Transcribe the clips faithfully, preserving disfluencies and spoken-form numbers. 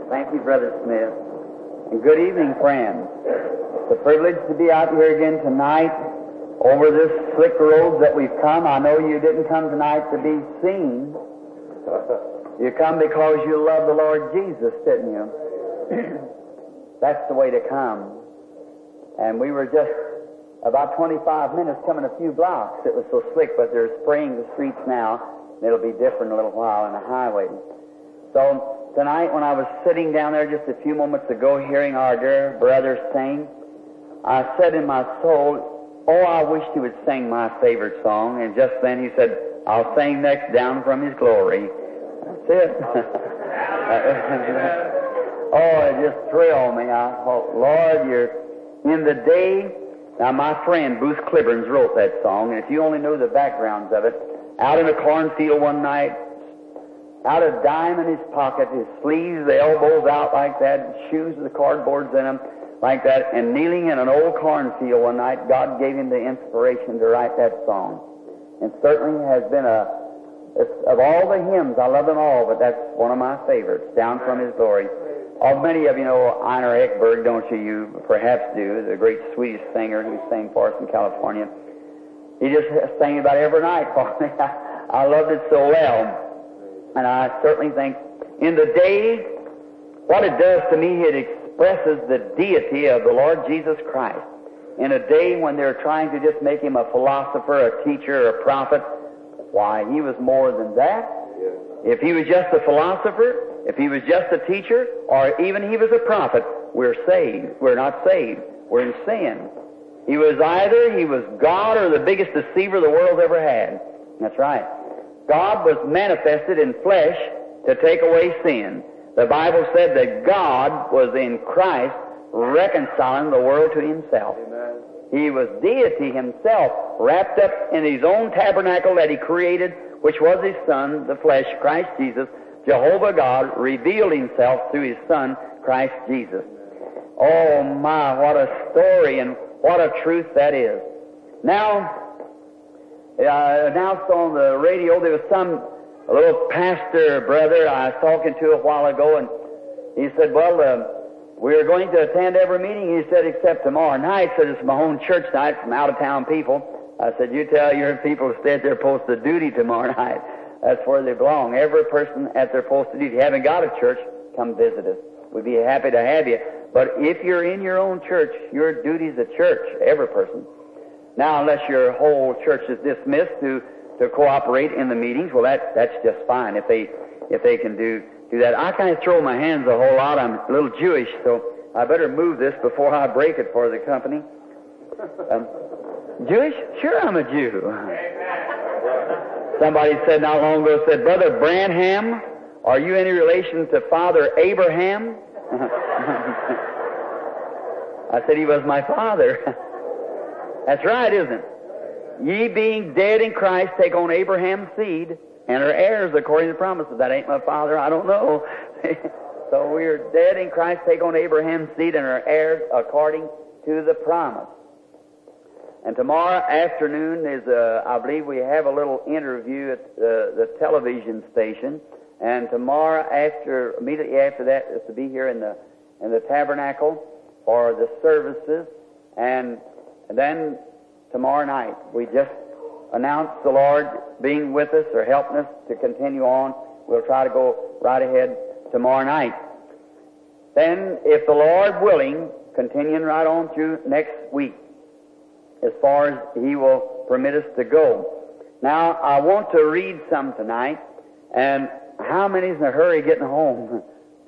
Thank you, Brother Smith. And good evening, friends. It's a privilege to be out here again tonight over this slick road that we've come. I know you didn't come tonight to be seen. You come because you love the Lord Jesus, didn't you? That's the way to come. And we were just about twenty-five minutes coming a few blocks. It was so slick, but they're spraying the streets now. It'll be different in a little while on the highway. So tonight, when I was sitting down there just a few moments ago hearing our dear brother sing, I said in my soul, oh, I wish he would sing my favorite song. And just then he said, I'll sing next, Down from His Glory. That's it. Oh, it just thrilled me. I thought, Lord, you're in the day. Now, my friend Booth Clibberns wrote that song, and if you only know the backgrounds of it, out in a cornfield one night, out a dime in his pocket, his sleeves, the elbows out like that, shoes with the cardboards in them like that, and kneeling in an old cornfield one night, God gave him the inspiration to write that song. And certainly has been a, it's, of all the hymns, I love them all, but that's one of my favorites, Down from His Glory. Oh, many of you know Einar Ekberg, don't you? You perhaps do, the great Swedish singer who sang for us in California. He just sang about every night for me. I loved it so well. And I certainly think in the day, what it does to me, it expresses the deity of the Lord Jesus Christ. In a day when they're trying to just make him a philosopher, a teacher, a prophet, why, he was more than that. If he was just a philosopher, if he was just a teacher, or even he was a prophet, we're saved. We're not saved. We're in sin. He was either, he was God or the biggest deceiver the world's ever had. That's right. God was manifested in flesh to take away sin. The Bible said that God was in Christ reconciling the world to himself. Amen. He was deity himself, wrapped up in his own tabernacle that he created, which was his Son, the flesh, Christ Jesus. Jehovah God revealed himself through his Son, Christ Jesus. Oh my, what a story and what a truth that is. Now, I announced on the radio there was some a little pastor brother I was talking to a while ago, and he said, well, uh, we're going to attend every meeting, he said, except tomorrow night. Said it's my own church night from out-of-town people. I said, you tell your people to stay at their post of duty tomorrow night. That's where they belong. Every person at their post of duty. If you haven't got a church, come visit us. We'd be happy to have you. But if you're in your own church, your duty's a church, every person. Now, unless your whole church is dismissed to, to cooperate in the meetings, well, that, that's just fine if they if they can do, do that. I kind of throw my hands a whole lot. I'm a little Jewish, so I better move this before I break it for the company. Um, Jewish? Sure, I'm a Jew. Somebody said not long ago, said, Brother Branham, are you any relation to Father Abraham? I said he was my father. That's right, isn't it? Ye being dead in Christ, take on Abraham's seed and are heirs according to the promises. That ain't my father, I don't know. So we're dead in Christ, take on Abraham's seed and are heirs according to the promise. And tomorrow afternoon is, a, I believe we have a little interview at uh, the television station. And tomorrow after, immediately after that, is to be here in the in the tabernacle for the services. And then tomorrow night, we just announced the Lord being with us or helping us to continue on. We'll try to go right ahead tomorrow night. Then, if the Lord willing, continuing right on through next week, as far as he will permit us to go. Now, I want to read some tonight, and how many's in a hurry getting home?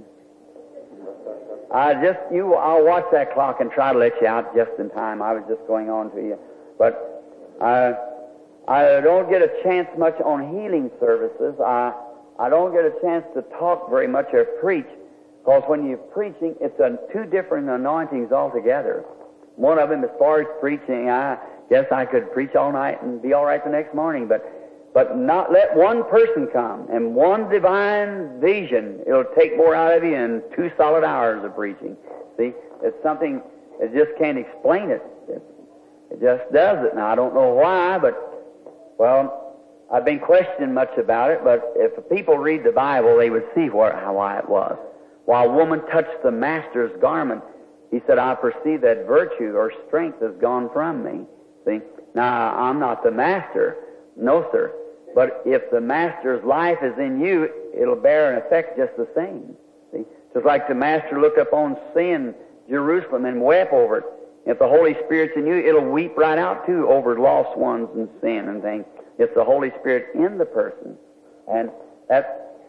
I just, you, I'll watch that clock and try to let you out just in time. I was just going on to you. But I, I don't get a chance much on healing services. I, I don't get a chance to talk very much or preach, because when you're preaching, it's a, two different anointings altogether. One of them, as far as preaching, I guess I could preach all night and be all right the next morning, but but not let one person come and one divine vision. It'll take more out of you in two solid hours of preaching. See, it's something, it just can't explain it. It, it just does it. Now, I don't know why, but, well, I've been questioning much about it, but if people read the Bible, they would see where, how, why it was. while a woman touched the Master's garment, he said, I perceive that virtue or strength has gone from me. See? Now, I'm not the Master. No, sir. But if the Master's life is in you, it'll bear an effect just the same. See? Just like the Master looked upon sin, Jerusalem, and wept over it. If the Holy Spirit's in you, it'll weep right out, too, over lost ones and sin and things. It's the Holy Spirit in the person. And that's...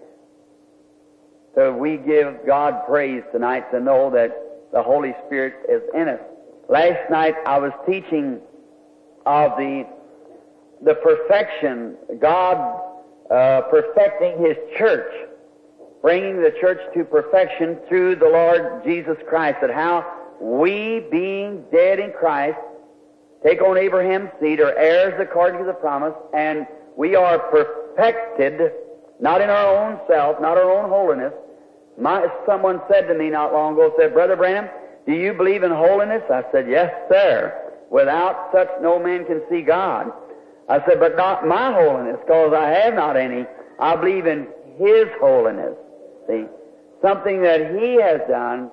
So we give God praise tonight to know that the Holy Spirit is in us. Last night I was teaching of the the perfection, God uh, perfecting His church, bringing the church to perfection through the Lord Jesus Christ, and how we, being dead in Christ, take on Abraham's seed, or heirs according to the promise, and we are perfected, not in our own self, not our own holiness. My, someone said to me not long ago, said, Brother Branham, do you believe in holiness? I said, yes, sir. Without such no man can see God. I said, but not my holiness, because I have not any. I believe in His holiness. See? Something that He has done,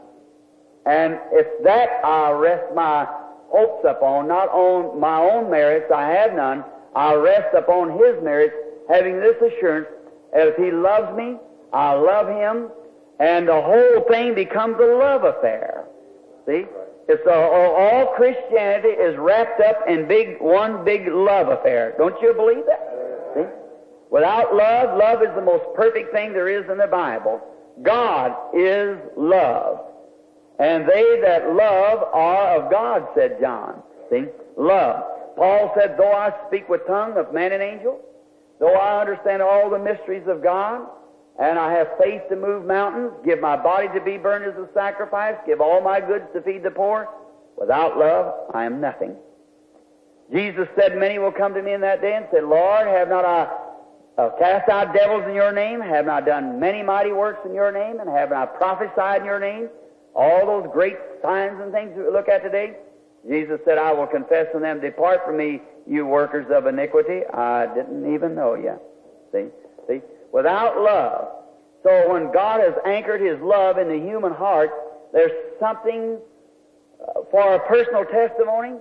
and it's that I rest my hopes upon, not on my own merits, I have none. I rest upon His merits, having this assurance, that if He loves me, I love Him, and the whole thing becomes a love affair. See? It's a, all Christianity is wrapped up in big one big love affair. Don't you believe that? See? Without love, love is the most perfect thing there is in the Bible. God is love. And they that love are of God, said John. See? Love. Paul said, though I speak with tongue of man and angel, though I understand all the mysteries of God, and I have faith to move mountains, give my body to be burned as a sacrifice, give all my goods to feed the poor, without love I am nothing. Jesus said, many will come to me in that day and say, Lord, have not I uh, cast out devils in your name? Have not done many mighty works in your name? And have not prophesied in your name? All those great signs and things we look at today? Jesus said, I will confess to them, depart from me, you workers of iniquity. I didn't even know you. See? See? Without love. So when God has anchored His love in the human heart, there's something uh, for a personal testimony.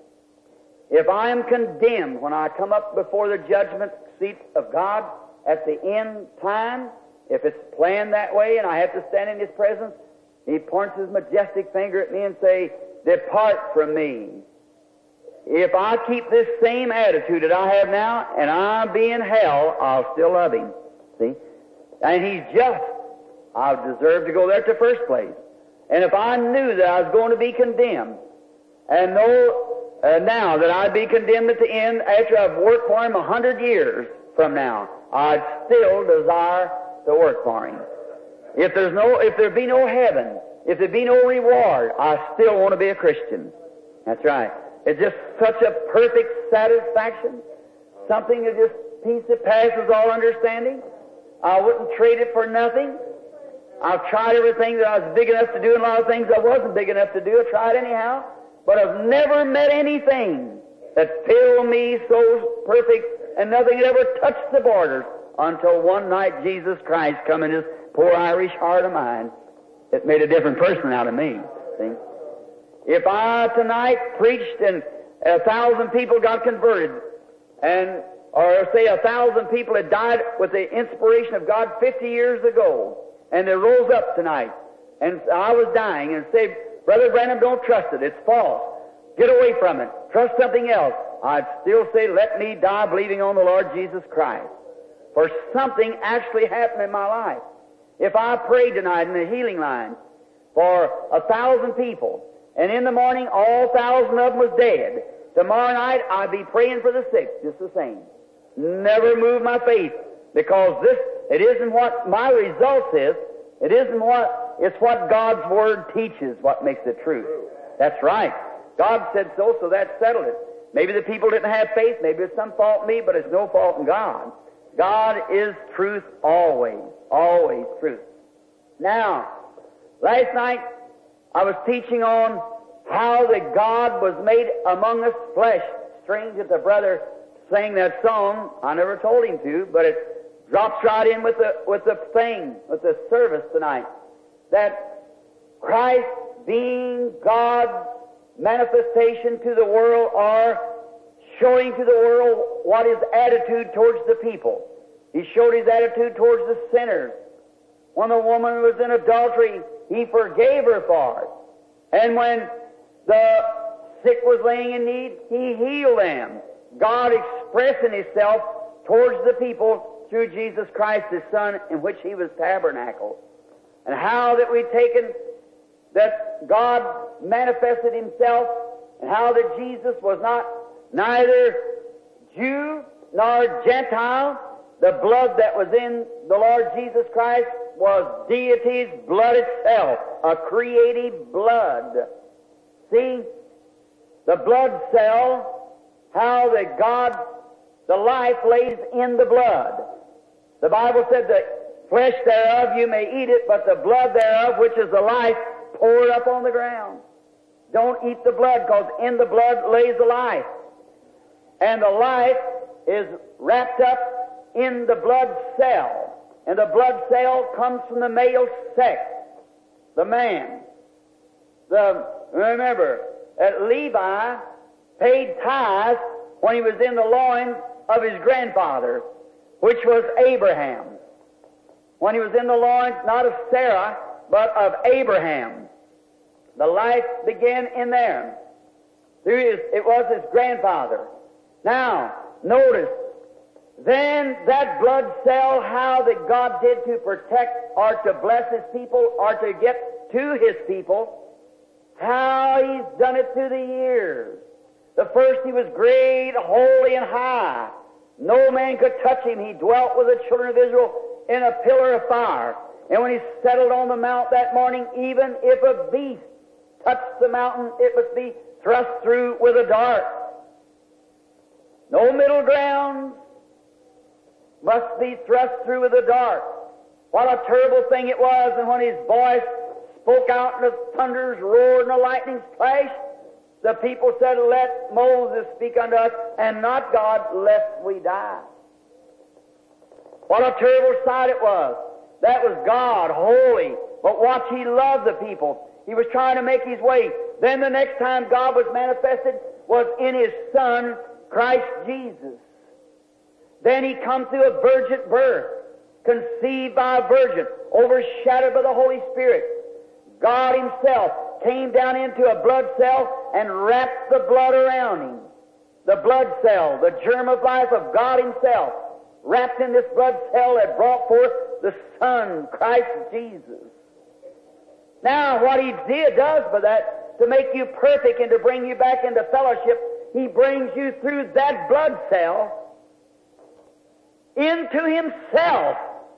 If I am condemned when I come up before the judgment seat of God at the end time, if it's planned that way and I have to stand in His presence, He points His majestic finger at me and say, depart from me. If I keep this same attitude that I have now and I be in hell, I'll still love Him. See? And He's just. I deserve to go there to first place. And if I knew that I was going to be condemned, and know uh, now that I'd be condemned at the end after I've worked for Him a hundred years from now, I'd still desire to work for Him. If there's no, if there be no heaven, if there be no reward, I still want to be a Christian. That's right. It's just such a perfect satisfaction, something that just peace that passes all understanding. I wouldn't trade it for nothing. I've tried everything that I was big enough to do, and a lot of things I wasn't big enough to do. I tried anyhow, but I've never met anything that filled me so perfect, and nothing had ever touched the borders until one night Jesus Christ come in His poor Irish heart of mine. It made a different person out of me. See? If I tonight preached and a thousand people got converted, and or say a thousand people had died with the inspiration of God fifty years ago, and they rose up tonight, and I was dying, and say, Brother Branham, don't trust it. It's false. Get away from it. Trust something else. I'd still say, let me die believing on the Lord Jesus Christ. For something actually happened in my life. If I prayed tonight in the healing line for a thousand people, and in the morning all thousand of them was dead, tomorrow night I'd be praying for the sick just the same. Never move my faith, because this, it isn't what my results is. It isn't what, it's what God's Word teaches what makes it true. That's right. God said so, so that settled it. Maybe the people didn't have faith. Maybe it's some fault in me, but it's no fault in God. God is truth always. Always truth. Now, last night I was teaching on how that God was made among us flesh. Strange that the brother sang that song. I never told him to, but it drops right in with the with the thing, with the service tonight. that Christ, being God's manifestation to the world, or showing to the world what his attitude towards the people. He showed his attitude towards the sinners. When the woman was in adultery, he forgave her for it. And when the sick was laying in need, he healed them. God expressing himself towards the people through Jesus Christ, his Son, in which he was tabernacled. And how that we've taken that God manifested himself, and how that Jesus was not neither Jew nor Gentile. The blood that was in the Lord Jesus Christ was deity's blood itself, a creative blood. See, the blood cell, how that God, the life lays in the blood. The Bible said, the flesh thereof you may eat it, but the blood thereof, which is the life, pour it up on the ground. Don't eat the blood, because in the blood lays the life. And the life is wrapped up in the blood cell. And the blood cell comes from the male sex, the man. The, remember, that Levi paid tithes when he was in the loins of his grandfather, which was Abraham. When he was in the loins, not of Sarah, but of Abraham. The life began in there. Through his, it was his grandfather. Now, notice, then that blood cell, how that God did to protect or to bless his people or to get to his people, how he's done it through the years. The first he was great, holy, and high. No man could touch him. He dwelt with the children of Israel in a pillar of fire. And when he settled on the mount that morning, even if a beast touched the mountain, it must be thrust through with a dart. No middle ground, must be thrust through with a dart. What a terrible thing it was, and when his voice spoke out and the thunders roared and the lightnings flashed, the people said, let Moses speak unto us, and not God, lest we die. What a terrible sight it was. That was God, holy. But watch, he loved the people. He was trying to make his way. Then the next time God was manifested was in his Son, Christ Jesus. Then he come through a virgin birth, conceived by a virgin, overshadowed by the Holy Spirit. God himself came down into a blood cell and wrapped the blood around him. The blood cell, the germ of life of God himself, wrapped in this blood cell that brought forth the Son, Christ Jesus. Now, what he did, does by that, to make you perfect and to bring you back into fellowship, he brings you through that blood cell into himself.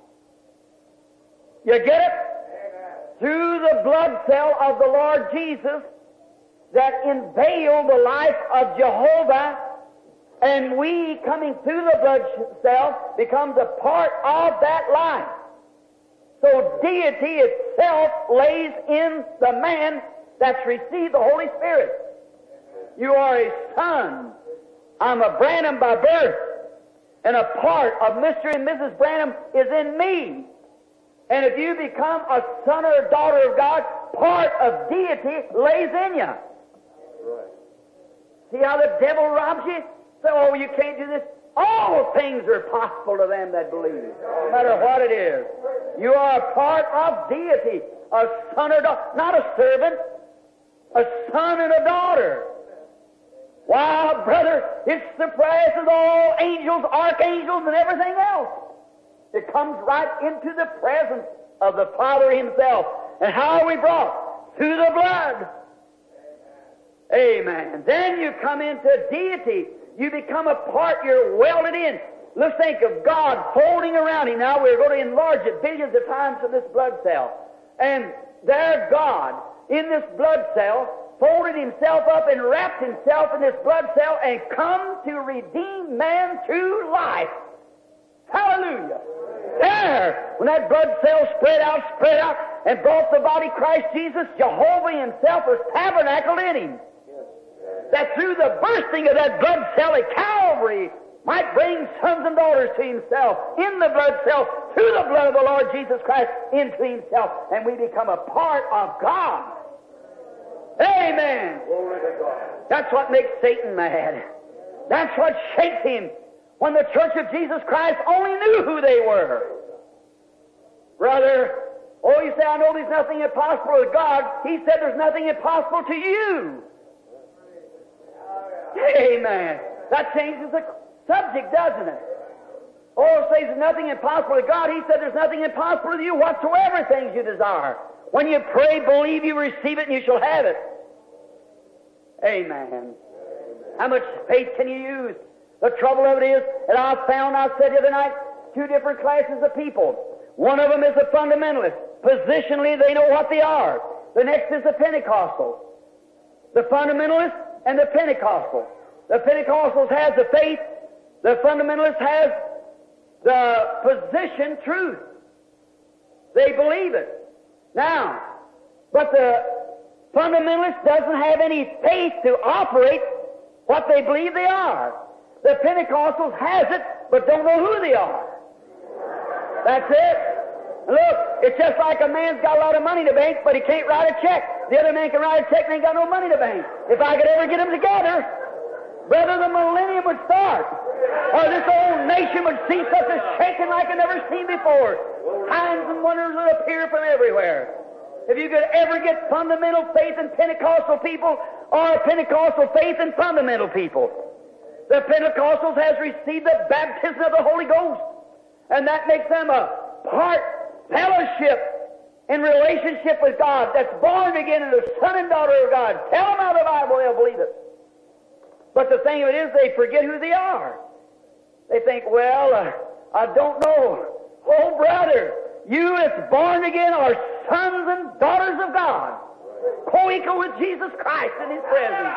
You get it? Amen. Through the blood cell of the Lord Jesus that unveiled the life of Jehovah, and we, coming through the blood cell, becomes a part of that life. So deity itself lays in the man that's received the Holy Spirit. You are a son. I'm a Branham by birth. And a part of Mister and Missus Branham is in me. And if you become a son or a daughter of God, part of deity lays in you. Right. See how the devil robs you? So, oh, you can't do this. All things are possible to them that believe, no matter what it is. You are a part of deity, a son or daughter, not a servant, a son and a daughter. Wow, brother, it surpasses all angels, archangels, and everything else. It comes right into the presence of the Father himself. And how are we brought? Through the blood. Amen. Then you come into deity. You become a part, you're welded in. Let's think of God folding around him. Now we're going to enlarge it billions of times in this blood cell. And there God, in this blood cell, folded himself up and wrapped himself in this blood cell and come to redeem man through life. Hallelujah. There, when that blood cell spread out, spread out, and brought the body Christ Jesus, Jehovah himself was tabernacled in him. That through the bursting of that blood cell at Calvary might bring sons and daughters to himself in the blood cell through the blood of the Lord Jesus Christ into Himself, and we become a part of God. Amen. That's what makes Satan mad. That's what shakes him. When the church of Jesus Christ only knew who they were. Brother, oh, you say, I know there's nothing impossible with God. He said there's nothing impossible to you. Amen. That changes the subject, doesn't it? Oh, it says there's nothing impossible with God. He said there's nothing impossible with you whatsoever things you desire. When you pray, believe you receive it and you shall have it. Amen. How much faith can you use? The trouble of it is that I found, I said the other night, two different classes of people. One of them is a fundamentalist. Positionally, they know what they are. The next is the Pentecostal. The fundamentalist and the Pentecostal. The Pentecostals has the faith. The fundamentalist has the position truth. They believe it. Now, but the fundamentalist doesn't have any faith to operate what they believe they are. The Pentecostals has it, but don't know who they are. That's it. Look, it's just like a man's got a lot of money to bank, but he can't write a check. The other man can write a check and ain't got no money to bank. If I could ever get them together, brother, the millennium would start. Or this old nation would see such a shaking like it never seen before. Signs and wonders would appear from everywhere. If you could ever get fundamental faith in Pentecostal people or Pentecostal faith in fundamental people. The Pentecostals has received the baptism of the Holy Ghost, and that makes them a part, fellowship, in relationship with God, that's born again and the son and daughter of God. Tell them out of the Bible, they'll believe it. But the thing of it is, they forget who they are. They think, well, uh, I don't know. Oh, brother, you that's born again are sons and daughters of God, co-equal with Jesus Christ in His presence.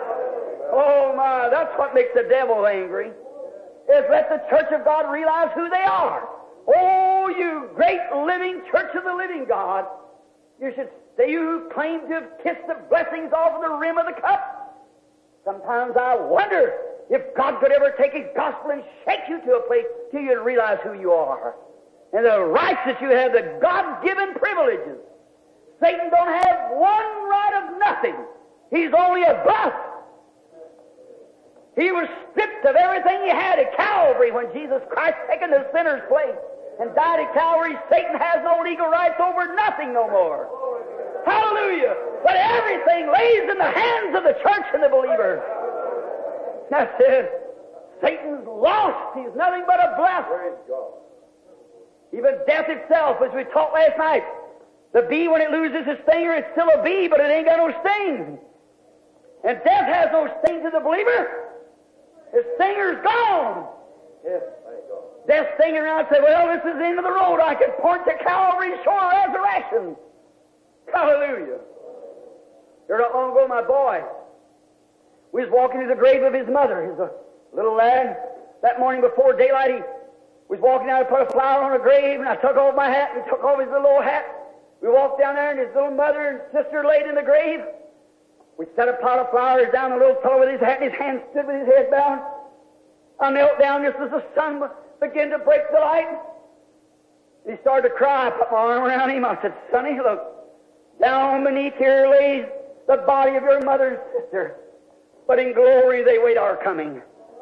Oh, my, that's what makes the devil angry, is let the church of God realize who they are. Oh, you great living church of the living God, you should say you who claim to have kissed the blessings off of the rim of the cup. Sometimes I wonder if God could ever take His gospel and shake you to a place till you realize who you are and the rights that you have, the God-given privileges. Satan don't have one right of nothing. He's only a bluff. He was stripped of everything he had at Calvary when Jesus Christ taken the sinner's place and died at Calvary. Satan has no legal rights over nothing no more. Hallelujah! But everything lays in the hands of the church and the believer. That's it. Satan's lost. He's nothing but a bluff. Even death itself, as we talked last night, the bee, when it loses its stinger, it's still a bee, but it ain't got no sting. And death has no sting to the believer. His stinger's gone. Yes, thank God. Death stinging around and say, well, this is the end of the road. I can point to Calvary's shore of resurrection. Hallelujah. Here not long ago, my boy, we was walking to the grave of his mother. He's a little lad. That morning before daylight, he was walking out and put a flower on a grave, and I took off my hat, and he took off his little old hat. We walked down there, and his little mother and sister laid in the grave. We set a pot of flowers down, the little fellow with his hat in his hand stood with his head bowed. I knelt down just as the sun began to break the light. He started to cry. I put my arm around him. I said, Sonny, look, down beneath here lays the body of your mother and sister, but in glory they wait our coming.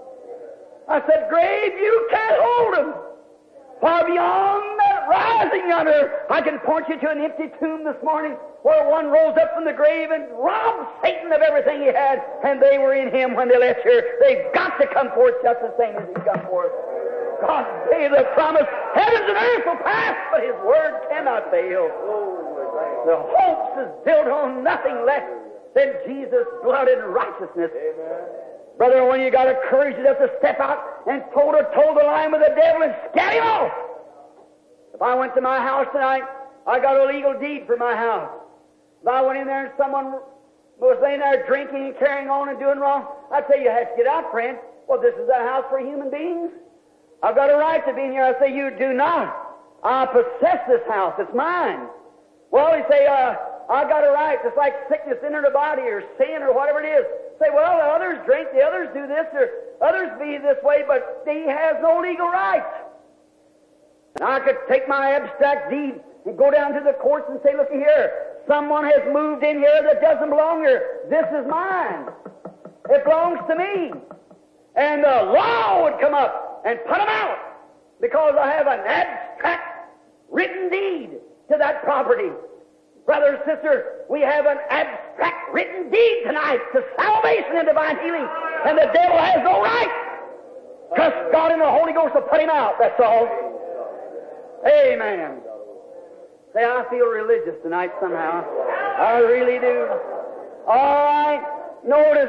I said, grave, you can't hold them. Far beyond that rising yonder, I can point you to an empty tomb this morning where one rose up from the grave and robbed Satan of everything he had, and they were in him when they left here. They've got to come forth just the same as he come forth. God gave the promise, heavens and earth will pass, but His word cannot fail. The hopes is built on nothing less than Jesus' blood and righteousness. Amen. Brother, when you got a courage enough to step out and toe to toe the line with the devil and scat him off. If I went to my house tonight, I got a legal deed for my house. If I went in there and someone was laying there drinking and carrying on and doing wrong, I'd say, you have to get out, friend. Well, this is a house for human beings. I've got a right to be in here. I say, you do not. I possess this house. It's mine. Well, you say, uh, I got a right. It's like sickness in the body or sin or whatever it is. Say, well, the others drink, the others do this, or others be this way, but he has no legal rights. And I could take my abstract deed and go down to the courts and say, look here, someone has moved in here that doesn't belong here. This is mine. It belongs to me. And the law would come up and put them out because I have an abstract written deed to that property. Brother and sister, we have an abstract written deed tonight to salvation and divine healing, and the devil has no right. Trust God in the Holy Ghost to put him out, that's all. Amen. Say, I feel religious tonight somehow. I really do. All right, notice,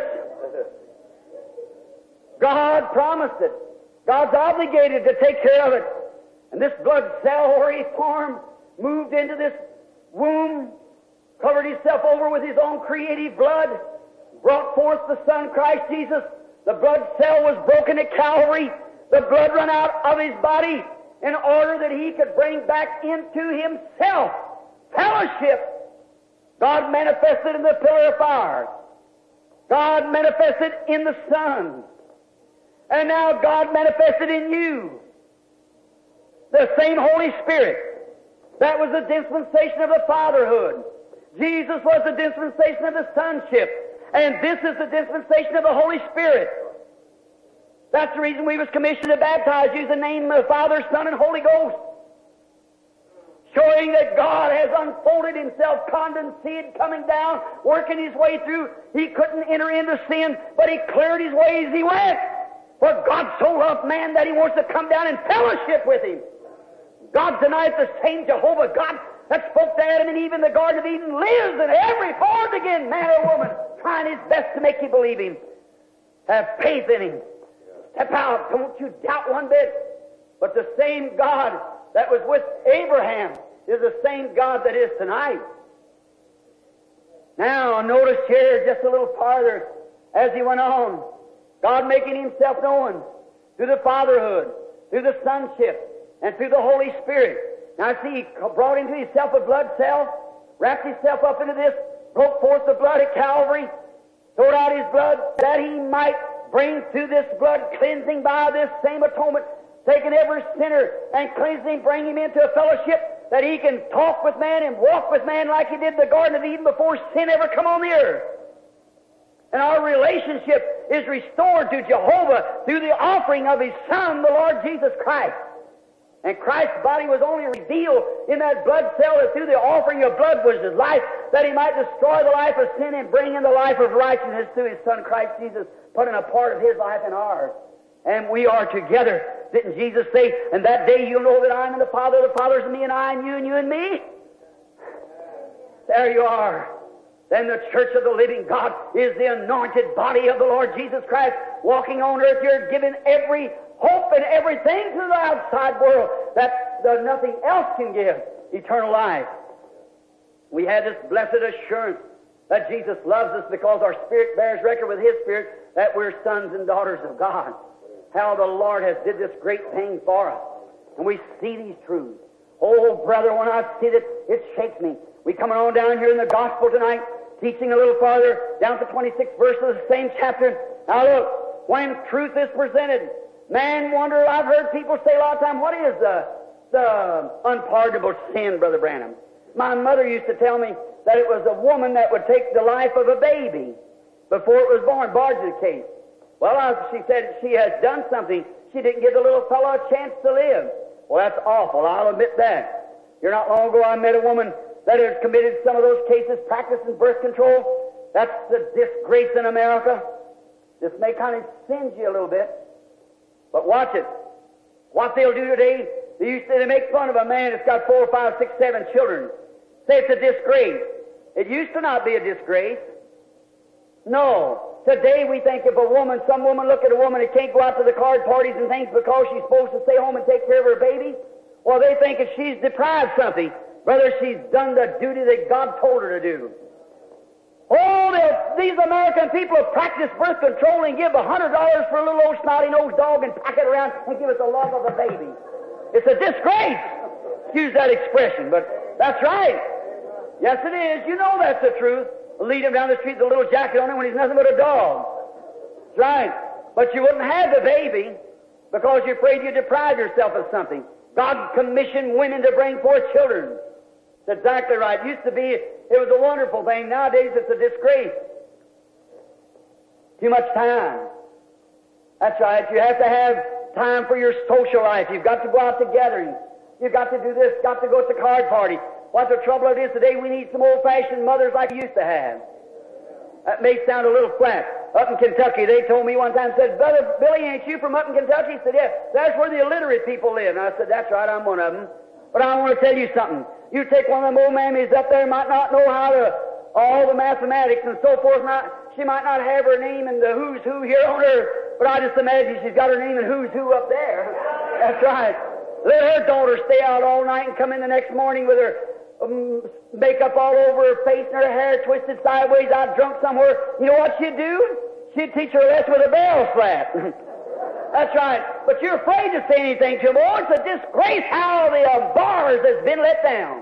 God promised it. God's obligated to take care of it. And this blood cell where he formed moved into this womb, covered himself over with his own creative blood, brought forth the Son, Christ Jesus. The blood cell was broken at Calvary. The blood ran out of his body in order that he could bring back into himself fellowship. God manifested in the pillar of fire. God manifested in the Son. And now God manifested in you. The same Holy Spirit. That was the dispensation of the fatherhood. Jesus was the dispensation of the sonship. And this is the dispensation of the Holy Spirit. That's the reason we was commissioned to baptize you in the name of the Father, Son, and Holy Ghost. Showing that God has unfolded himself, condensed, coming down, working his way through. He couldn't enter into sin, but he cleared his way as he went. For God so loved man that he wants to come down and fellowship with him. God tonight, the same Jehovah God that spoke to Adam and Eve in the Garden of Eden, lives in every born again man or woman, trying his best to make you believe him. Have faith in him. Step out. Don't you doubt one bit. But the same God that was with Abraham is the same God that is tonight. Now, notice here just a little farther as he went on. God making himself known through the fatherhood, through the sonship, and through the Holy Spirit. Now, see, he brought into himself a blood cell, wrapped himself up into this, broke forth the blood at Calvary, poured out his blood that he might bring through this blood cleansing by this same atonement, taking every sinner and cleansing him, bring him into a fellowship that he can talk with man and walk with man like he did in the Garden of Eden before sin ever come on the earth. And our relationship is restored to Jehovah through the offering of his Son, the Lord Jesus Christ. And Christ's body was only revealed in that blood cell that through the offering of blood was his life, that he might destroy the life of sin and bring in the life of righteousness through his Son, Christ Jesus, putting a part of his life in ours. And we are together. Didn't Jesus say, and that day you'll know that I am in the Father, the Father's in me, and I and you, and you and me? There you are. Then the church of the living God is the anointed body of the Lord Jesus Christ, walking on earth here, giving every hope and everything to the outside world that the nothing else can give, eternal life. We have this blessed assurance that Jesus loves us because our spirit bears record with his spirit that we're sons and daughters of God. How the Lord has did this great thing for us. And we see these truths. Oh, brother, when I see it, it shakes me. We coming on down here in the gospel tonight, teaching a little farther, down to the twenty-sixth verse of the same chapter. Now look, when truth is presented, man wonder, I've heard people say a lot of time, what is the, the unpardonable sin, Brother Branham? My mother used to tell me that it was a woman that would take the life of a baby before it was born, Bard's case. Well, I, she said she has done something. She didn't give the little fellow a chance to live. Well, that's awful. I'll admit that. Here not long ago, I met a woman that has committed some of those cases, practicing birth control. That's the disgrace in America. This may kind of singe you a little bit. But watch it. What they'll do today, they used to they make fun of a man that's got four, five, six, seven children. Say it's a disgrace. It used to not be a disgrace. No. Today we think if a woman, some woman look at a woman that can't go out to the card parties and things because she's supposed to stay home and take care of her baby, well, they think if she's deprived something, whether she's done the duty that God told her to do. Oh, these American people have practiced birth control and give a hundred dollars for a little old snotty-nosed dog and pack it around and give us the love of a baby. It's a disgrace. Excuse that expression, but that's right. Yes, it is. You know that's the truth. Lead him down the street with a little jacket on him when he's nothing but a dog. That's right. But you wouldn't have the baby because you're afraid you deprive yourself of something. God commissioned women to bring forth children. That's exactly right. It used to be, it was a wonderful thing. Nowadays it's a disgrace. Too much time. That's right. You have to have time for your social life. You've got to go out to gatherings. You've got to do this, got to go to the card party. What the trouble it is today, we need some old-fashioned mothers like we used to have. That may sound a little flat. Up in Kentucky, they told me one time, said, Brother Billy, ain't you from up in Kentucky? He said, yeah, that's where the illiterate people live. And I said, that's right, I'm one of them. But I want to tell you something. You take one of them old mammies up there, might not know how to, all the mathematics and so forth, not, she might not have her name in the who's who here on earth, but I just imagine she's got her name in who's who up there. That's right. Let her daughter stay out all night and come in the next morning with her um, makeup all over her face and her hair twisted sideways, out drunk somewhere. You know what she'd do? She'd teach her a lesson with a barrel flat. That's right. But you're afraid to say anything to them. Oh, it's a disgrace how the uh, bars has been let down.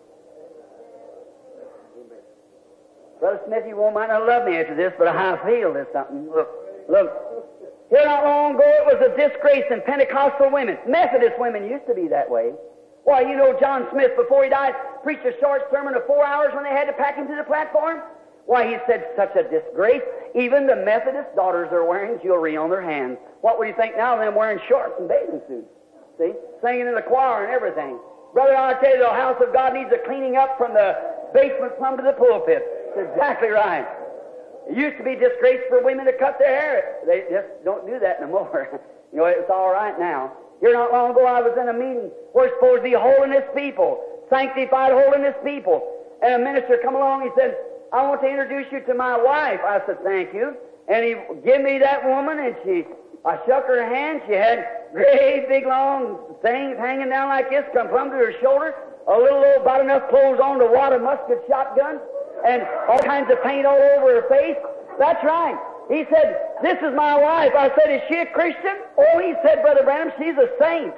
Brother Smith, you won't might not love me after this, but I feel there's something. Look, look. Here not long ago, it was a disgrace in Pentecostal women. Methodist women used to be that way. Why, you know, John Smith, before he died, preached a short sermon of four hours when they had to pack him to the platform. Why, he said, such a disgrace. Even the Methodist daughters are wearing jewelry on their hands. What would you think now of them wearing shorts and bathing suits? See? Singing in the choir and everything. Brother, I tell you, the house of God needs a cleaning up from the basement plumb to the pulpit. That's exactly right. It used to be disgrace for women to cut their hair. They just don't do that no more. You know, it's all right now. Here not long ago, I was in a meeting. We're supposed to be holiness people, sanctified holiness people. And a minister come along, he said, I want to introduce you to my wife. I said, thank you. And he gave me that woman, and she, I shook her hand. She had great, big, long things hanging down like this, come plumb to her shoulder, a little old, about enough clothes on to wad a musket shotgun, and all kinds of paint all over her face. That's right. He said, this is my wife. I said, is she a Christian? Oh, he said, Brother Branham, she's a saint.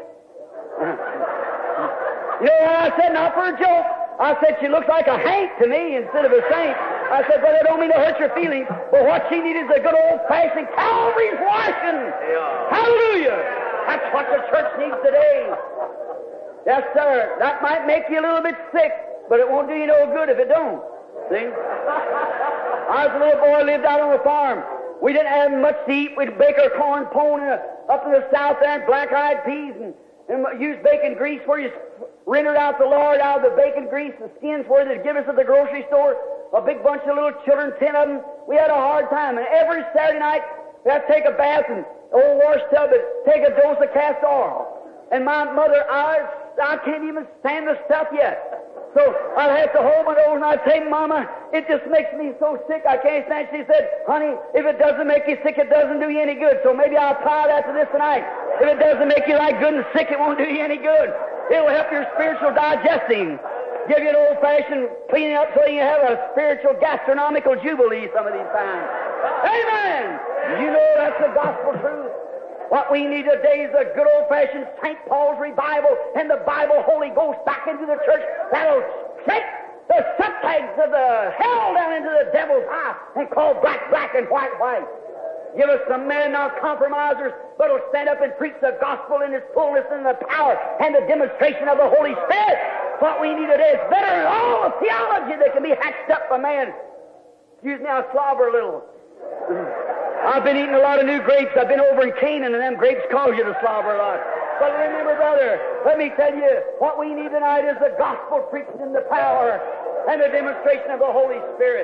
You know what I said? Not for a joke. I said, she looks like a haint to me instead of a saint. I said, brother, I don't mean to hurt your feelings, but what she needs is a good old-fashioned Calvary's washing. Yeah. Hallelujah. That's what the church needs today. Yes, sir. That might make you a little bit sick, but it won't do you no good if it don't. See? I was a little boy, lived out on a farm. We didn't have much to eat. We'd bake our corn pone in a, up in the south there, and black-eyed peas, and, and use bacon grease where you rendered out the lard out of the bacon grease, the skins where they'd give us at the grocery store. A big bunch of little children, ten of them. We had a hard time. And every Saturday night, we had to take a bath and old wash tub and take a dose of castor oil. And my mother, I, I can't even stand the stuff yet. So I'd have to hold my nose and I'd say, Mama, it just makes me so sick I can't stand it. She said, honey, if it doesn't make you sick, it doesn't do you any good. So maybe I'll try it after this tonight. If it doesn't make you like good and sick, it won't do you any good. It'll help your spiritual digesting. Give you an old-fashioned cleaning up so you have a spiritual gastronomical jubilee some of these times. Amen! You know that's the gospel truth. What we need today is a good old-fashioned Saint Paul's revival and the Bible Holy Ghost back into the church that'll shake the subtags of the hell down into the devil's eye and call black black and white white. Give us some men, not compromisers, but will stand up and preach the gospel in its fullness and the power and the demonstration of the Holy Spirit. What we need today is better than all the theology that can be hatched up by man. Excuse me, I slobber a little. I've been eating a lot of new grapes. I've been over in Canaan, and them grapes cause you to slobber a lot. But remember, brother, let me tell you, what we need tonight is the gospel preached in the power and the demonstration of the Holy Spirit.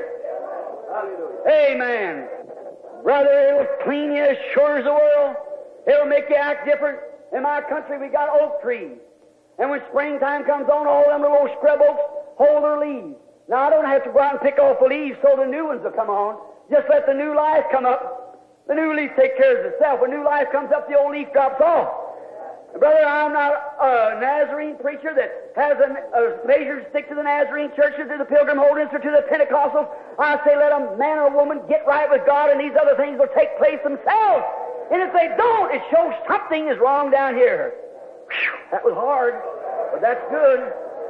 Amen. Brother, it'll clean you as sure as the world. It'll make you act different. In my country, we got oak trees. And when springtime comes on, all them little scrub oaks hold their leaves. Now, I don't have to go out and pick off the leaves so the new ones will come on. Just let the new life come up. The new leaf take care of itself. When new life comes up, the old leaf drops off. Brother, I'm not a Nazarene preacher that has a, a measure to stick to the Nazarene churches, to the Pilgrim Holiness, or to the Pentecostals. I say let a man or woman get right with God, and these other things will take place themselves. And if they don't, it shows something is wrong down here. Whew, that was hard, but that's good.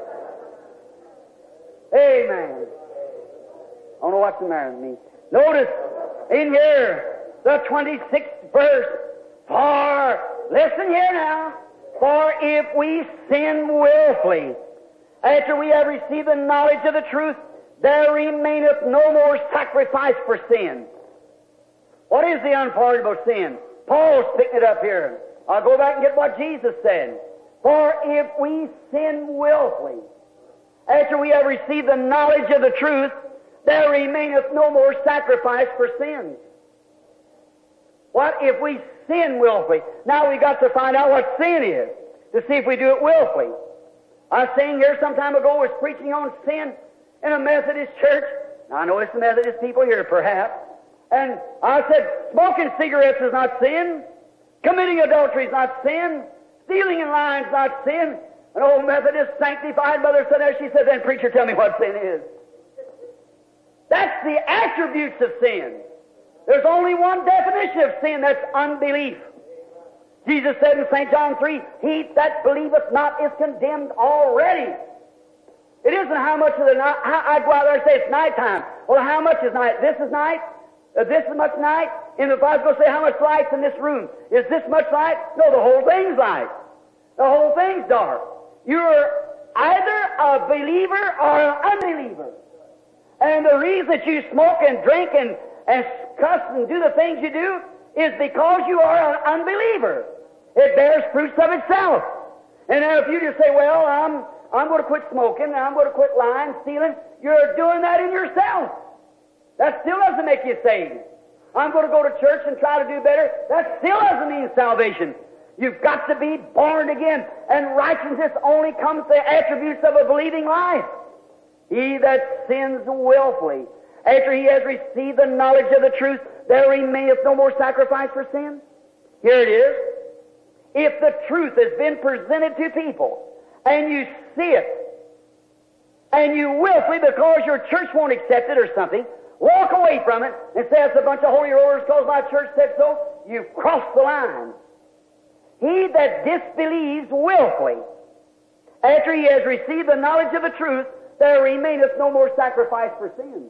Amen. I don't know what's the matter with me. Notice in here, the twenty-sixth verse. For, listen here now, For if we sin willfully, after we have received the knowledge of the truth, there remaineth no more sacrifice for sin. What is the unpardonable sin? Paul's picking it up here. I'll go back and get what Jesus said. For if we sin willfully, after we have received the knowledge of the truth, there remaineth no more sacrifice for sins. What if we sin willfully? Now we've got to find out what sin is, to see if we do it willfully. I was saying here some time ago, was preaching on sin in a Methodist church. Now, I know it's the Methodist people here, perhaps. And I said, smoking cigarettes is not sin. Committing adultery is not sin. Stealing and lying is not sin. An old Methodist sanctified mother said there, she said, then preacher, tell me what sin is. That's the attributes of sin. There's only one definition of sin, that's unbelief. Jesus said in Saint John three, he that believeth not is condemned already. It isn't how much of the night. I go out there and say it's nighttime. Well, how much is night? This is night? Uh, this is much night? And if I was going to say how much light's in this room, is this much light? No, the whole thing's light. The whole thing's dark. You're either a believer or an unbeliever. And the reason that you smoke and drink and, and cuss and do the things you do is because you are an unbeliever. It bears fruits of itself. And now if you just say, well, I'm, I'm going to quit smoking, and I'm going to quit lying, stealing, you're doing that in yourself. That still doesn't make you saved. I'm going to go to church and try to do better. That still doesn't mean salvation. You've got to be born again, and righteousness only comes the attributes of a believing life. He that sins willfully, after he has received the knowledge of the truth, there remaineth no more sacrifice for sin. Here it is. If the truth has been presented to people, and you see it, and you willfully, because your church won't accept it or something, walk away from it and say it's a bunch of holy rollers because my church said so, you've crossed the line. He that disbelieves willfully, after he has received the knowledge of the truth, there remaineth no more sacrifice for sin.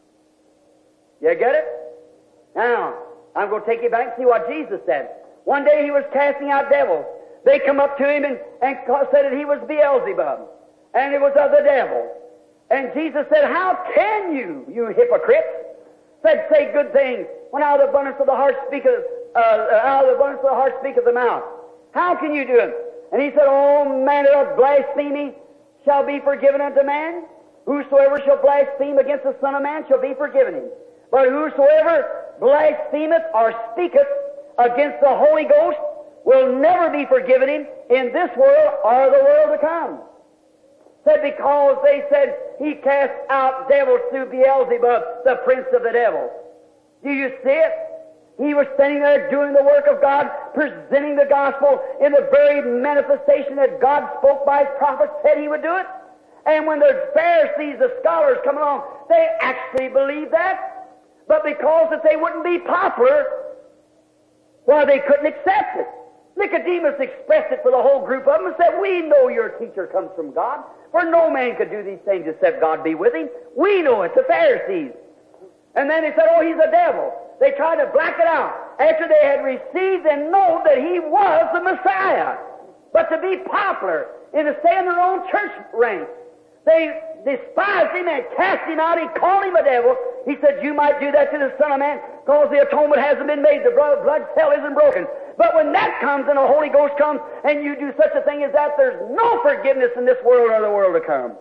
You get it? Now, I'm going to take you back and see what Jesus said. One day he was casting out devils. They come up to him and, and said that he was Beelzebub, and it was of the devil. And Jesus said, how can you, you hypocrites, said, say good things when out of the abundance of the heart speaketh, uh, out of the abundance of the heart speaketh the mouth? How can you do it? And he said, all manner of blasphemy shall be forgiven unto man. Whosoever shall blaspheme against the Son of Man shall be forgiven him. But whosoever blasphemeth or speaketh against the Holy Ghost will never be forgiven him in this world or the world to come. Said because they said he cast out devils through Beelzebub, the prince of the devils. Do you see it? He was standing there doing the work of God, presenting the gospel in the very manifestation that God spoke by his prophets, said he would do it. And when the Pharisees, the scholars come along, they actually believed that. But because that they wouldn't be popular, well, they couldn't accept it. Nicodemus expressed it for the whole group of them and said, we know your teacher comes from God, for no man could do these things except God be with him. We know it, the Pharisees. And then they said, oh, he's a devil. They tried to black it out after they had received and known that he was the Messiah. But to be popular and to stay in their own church ranks, they despised him and cast him out. He called him a devil. He said, you might do that to the Son of Man because the atonement hasn't been made. The blood cell isn't broken. But when that comes and the Holy Ghost comes and you do such a thing as that, there's no forgiveness in this world or the world to come.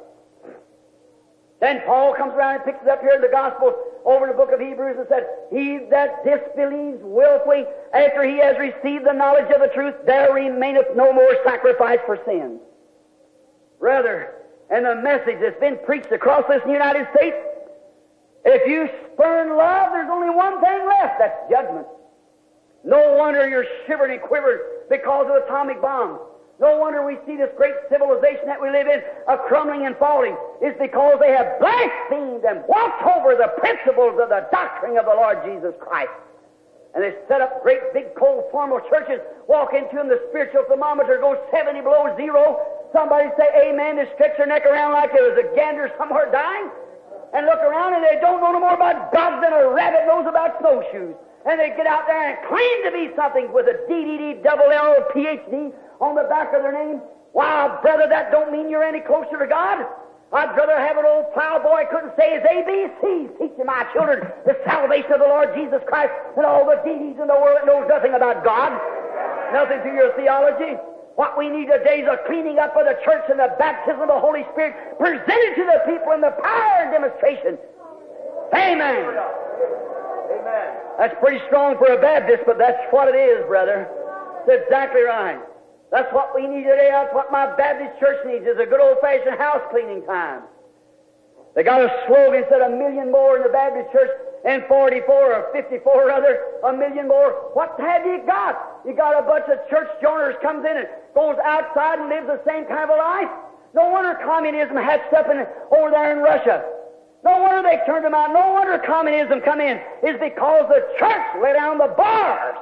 Then Paul comes around and picks it up here in the Gospel over in the book of Hebrews and said, he that disbelieves willfully after he has received the knowledge of the truth, there remaineth no more sacrifice for sin. Rather, and the message that's been preached across this United States, if you spurn love, there's only one thing left, that's judgment. No wonder you're shivering and quivering because of atomic bombs. No wonder we see this great civilization that we live in a crumbling and falling. It's because they have blasphemed and walked over the principles of the doctrine of the Lord Jesus Christ. And they set up great big cold formal churches, walk into them, the spiritual thermometer goes seventy below zero. Somebody say amen, they stretch their neck around like there was a gander somewhere dying, and look around and they don't know no more about God than a rabbit knows about snowshoes. And they get out there and claim to be something with a D D D, double L, P H D on the back of their name. Why, brother, that don't mean you're any closer to God. I'd rather have an old plowboy couldn't say his A B Cs teaching my children the salvation of the Lord Jesus Christ than all the D Ds in the world that knows nothing about God, nothing to your theology. What we need today is a cleaning up of the church and the baptism of the Holy Spirit presented to the people in the power and demonstration. Amen. Amen. That's pretty strong for a Baptist, but that's what it is, brother. That's exactly right. That's what we need today. That's what my Baptist church needs, is a good old-fashioned house cleaning time. They got a slogan, said a million more in the Baptist church, and forty-four or fifty-four or other, a million more. What have you got? You got a bunch of church joiners comes in and goes outside and lives the same kind of a life. No wonder communism hatched up in, over there in Russia. No wonder they turned them out. No wonder communism come in. Is because the church let down the bars.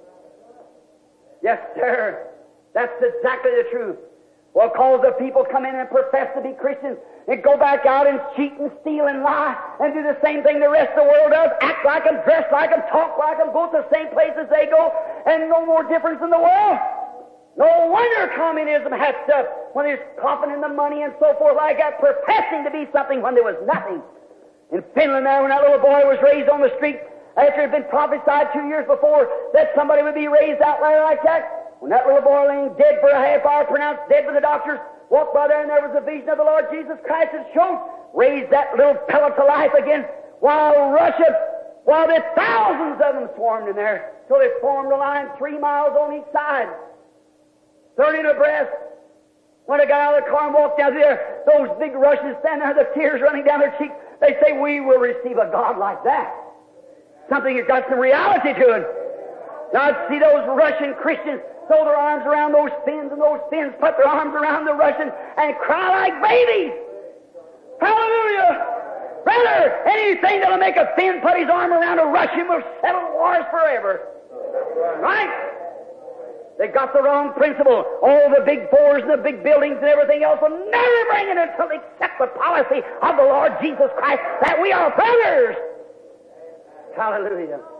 Yes, sir. That's exactly the truth. Well, cause the people come in and profess to be Christians and go back out and cheat and steal and lie and do the same thing the rest of the world does, act like them, dress like them, talk like them, go to the same places they go, and no more difference in the world. No wonder communism hatched up when there's coughing in the money and so forth like that, professing to be something when there was nothing. In Finland there, when that little boy was raised on the street, after it had been prophesied two years before that somebody would be raised out there like that, when that little boy laying dead for a half hour, pronounced dead by the doctors, walked by there and there was a vision of the Lord Jesus Christ that showed, raised that little pellet to life again, while Russia, while the thousands of them swarmed in there, till they formed a line three miles on each side, thirty abreast. When I got out of the car and walked down there, those big Russians stand there, the tears running down their cheeks, they say, we will receive a God like that. Something that's got some reality to it. Now I'd see those Russian Christians throw their arms around those Finns, and those Finns put their arms around the Russians and cry like babies. Hallelujah! Brother, anything that'll make a Finn put his arm around a Russian will settle wars forever. Right? They got the wrong principle. All the big fours and the big buildings and everything else will never bring it until they accept the policy of the Lord Jesus Christ that we are brothers. Hallelujah.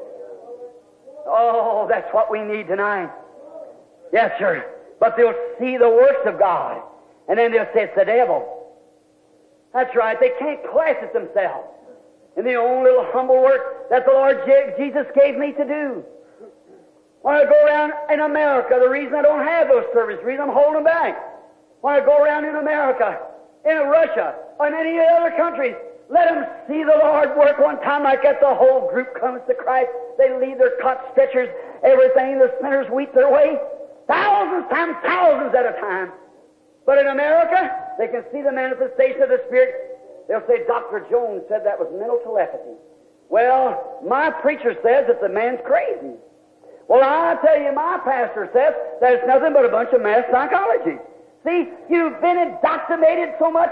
Oh, that's what we need tonight. Yes, sir. But they'll see the works of God, and then they'll say it's the devil. That's right. They can't class it themselves in the own little humble work that the Lord Jesus gave me to do. When I go around in America, the reason I don't have those services, the reason I'm holding back, when I go around in America, in Russia, or in any other countries, let them see the Lord work one time like that. The whole group comes to Christ. They leave their cot stretchers, everything. The sinners weep their way. Thousands times thousands at a time. But in America, they can see the manifestation of the Spirit. They'll say, Doctor Jones said that was mental telepathy. Well, my preacher says that the man's crazy. Well, I tell you, my pastor says that it's nothing but a bunch of mass psychology. See, you've been indoctrinated so much.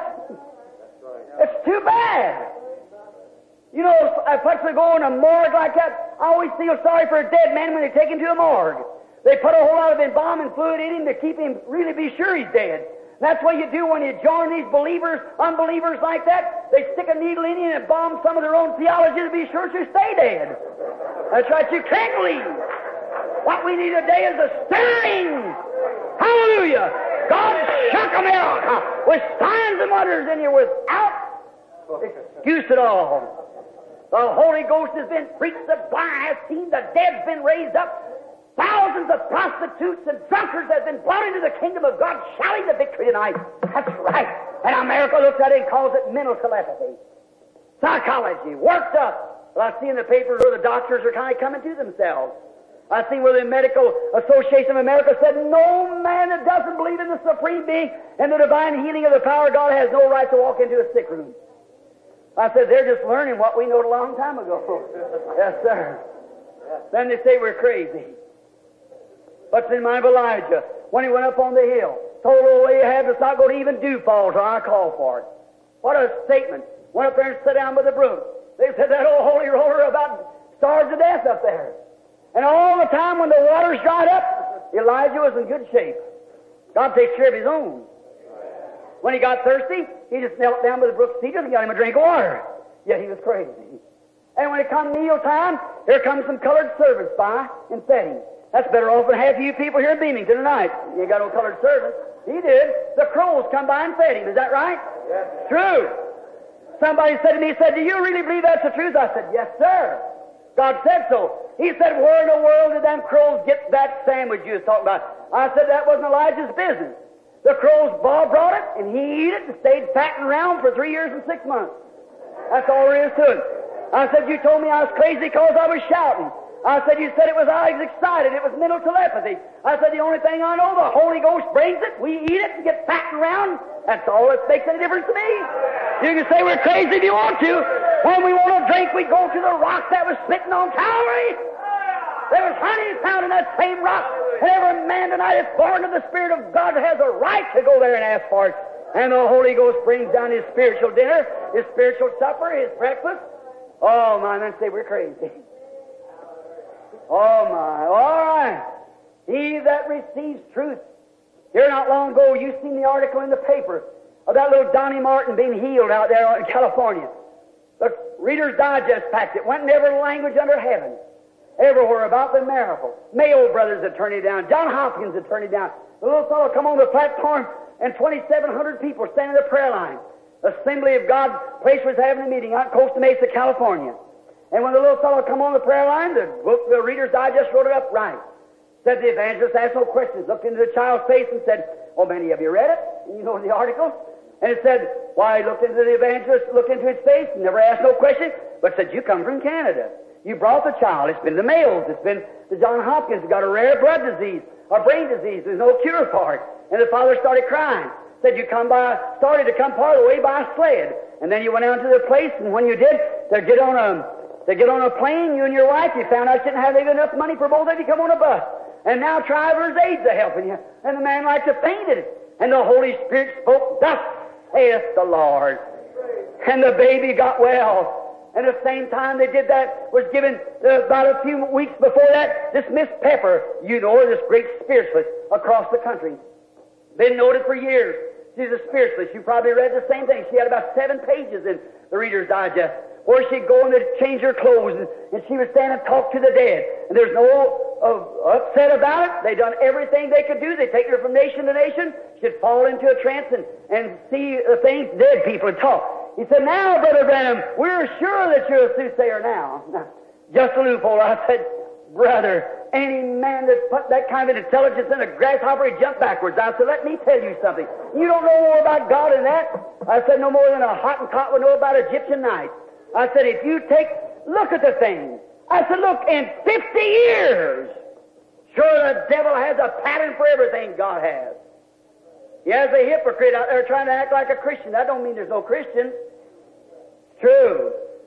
It's too bad. You know, if I actually go in a morgue like that, I always feel sorry for a dead man when they take him to a morgue. They put a whole lot of embalming fluid in him to keep him really be sure he's dead. That's what you do when you join these believers, unbelievers like that. They stick a needle in you and embalm some of their own theology to be sure to stay dead. That's right, you can't believe. What we need today is a stirring. Hallelujah. God shook them out with signs and wonders in you without excuse at all. The Holy Ghost has been preached, the blind has seen, the dead's been raised up. Thousands of prostitutes and drunkards have been brought into the kingdom of God, shouting the victory tonight. That's right. And America looks at it and calls it mental telepathy. Psychology, worked up. Well, I see in the papers where the doctors are kind of coming to themselves. I see where the Medical Association of America said, no man that doesn't believe in the Supreme Being and the divine healing of the power of God has no right to walk into a sick room. I said, they're just learning what we knowed a long time ago. Yes, sir. Then they say we're crazy. But in mind of Elijah, when he went up on the hill, told old Ahab it's not going to even dew fall till I call for it. What a statement. Went up there and sat down by the brook. They said that old holy roller about starved to death up there. And all the time when the waters dried up, Elijah was in good shape. God takes care of his own. When he got thirsty, he just knelt down by the brook's feet and got him a drink of water. Yet he was crazy. And when it come meal time, here comes some colored servants by and fed him. That's better off than half you people here in Beamington tonight. You ain't got no colored servants. He did. The crows come by and fed him. Is that right? Yes. True. Somebody said to me, he said, do you really believe that's the truth? I said, yes, sir. God said so. He said, where in the world did them crows get that sandwich you was talking about? I said, that wasn't Elijah's business. The crows Bob brought it, and he ate it and stayed fat and round for three years and six months. That's all there is to it. I said, you told me I was crazy because I was shouting. I said, you said it was I was excited. It was mental telepathy. I said, the only thing I know, the Holy Ghost brings it. We eat it and get fat and round. That's all that makes any difference to me. You can say we're crazy if you want to. When we want to drink, we go to the rock that was smitten on Calvary. There was honey found in that same rock. And every man tonight that's born of the Spirit of God has a right to go there and ask for it. And the Holy Ghost brings down His spiritual dinner, His spiritual supper, His breakfast. Oh, my, men say we're crazy. Oh, my. All right. He that receives truth. Here not long ago, you seen the article in the paper of that little Donnie Martin being healed out there in California. The Reader's Digest packed it. Went in every language under heaven. Everywhere about the miracle. Mayo Brothers had turned it down. John Hopkins had turned it down. The little fellow come on the platform and twenty-seven hundred people standing in the prayer line. Assembly of God place was having a meeting out in Costa Mesa, California. And when the little fellow come on the prayer line, the book, the Reader's Digest wrote it up right. Said the evangelist asked no questions, looked into the child's face and said, oh, Benny, have you read it? And you know the article? And it said, why, he looked into the evangelist, looked into his face, and never asked no questions, but said, you come from Canada. You brought the child. It's been the males. It's been the John Hopkins. It's got a rare blood disease, a brain disease. There's no cure for it. And the father started crying. Said, you come by, started to come part of the way by a sled. And then you went out to the place, and when you did, to get on a, to get on a plane, you and your wife, you found out you didn't have enough money for both of you to come on a bus. And now travelers' aids are helping you. And the man like to fainted it. And the Holy Spirit spoke, thus saith the Lord. And the baby got well. And at the same time they did that, was given, uh, about a few weeks before that, this Miss Pepper, you know her, this great spiritualist across the country. Been noted for years. She's a spiritualist. You probably read the same thing. She had about seven pages in the Reader's Digest, where she'd go and they'd change her clothes, and, and she would stand and talk to the dead. And there's no uh, upset about it. They done everything they could do. They take her from nation to nation. She'd fall into a trance and, and see the things dead people would talk. He said, now, Brother Branham, we're sure that you're a soothsayer now. now just a loophole. I said, brother, any man that put that kind of intelligence in a grasshopper, he'd jump backwards. I said, let me tell you something. You don't know more about God than that? I said, no more than a Hottentot would know about Egyptian night. I said, if you take, look at the thing. I said, look, in fifty years, sure the devil has a pattern for everything God has. He has a hypocrite out there trying to act like a Christian. That don't mean there's no Christian. It's true.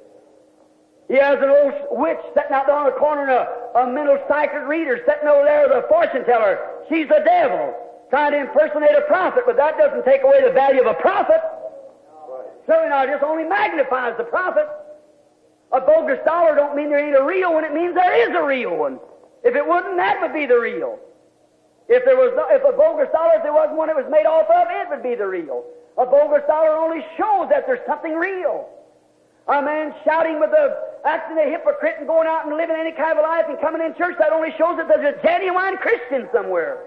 He has an old witch sitting out there on the corner, and a, a mental psychic reader sitting over there, the fortune teller. She's the devil, trying to impersonate a prophet, but that doesn't take away the value of a prophet. Certainly not. It just only magnifies the prophet. A bogus dollar don't mean there ain't a real one. It means there is a real one. If it wouldn't, that would be the real. If there was no, if a bogus dollar, if there wasn't one it was made off of, it would be the real. A bogus dollar only shows that there's something real. A man shouting with a, acting a hypocrite and going out and living any kind of a life and coming in church, that only shows that there's a genuine Christian somewhere.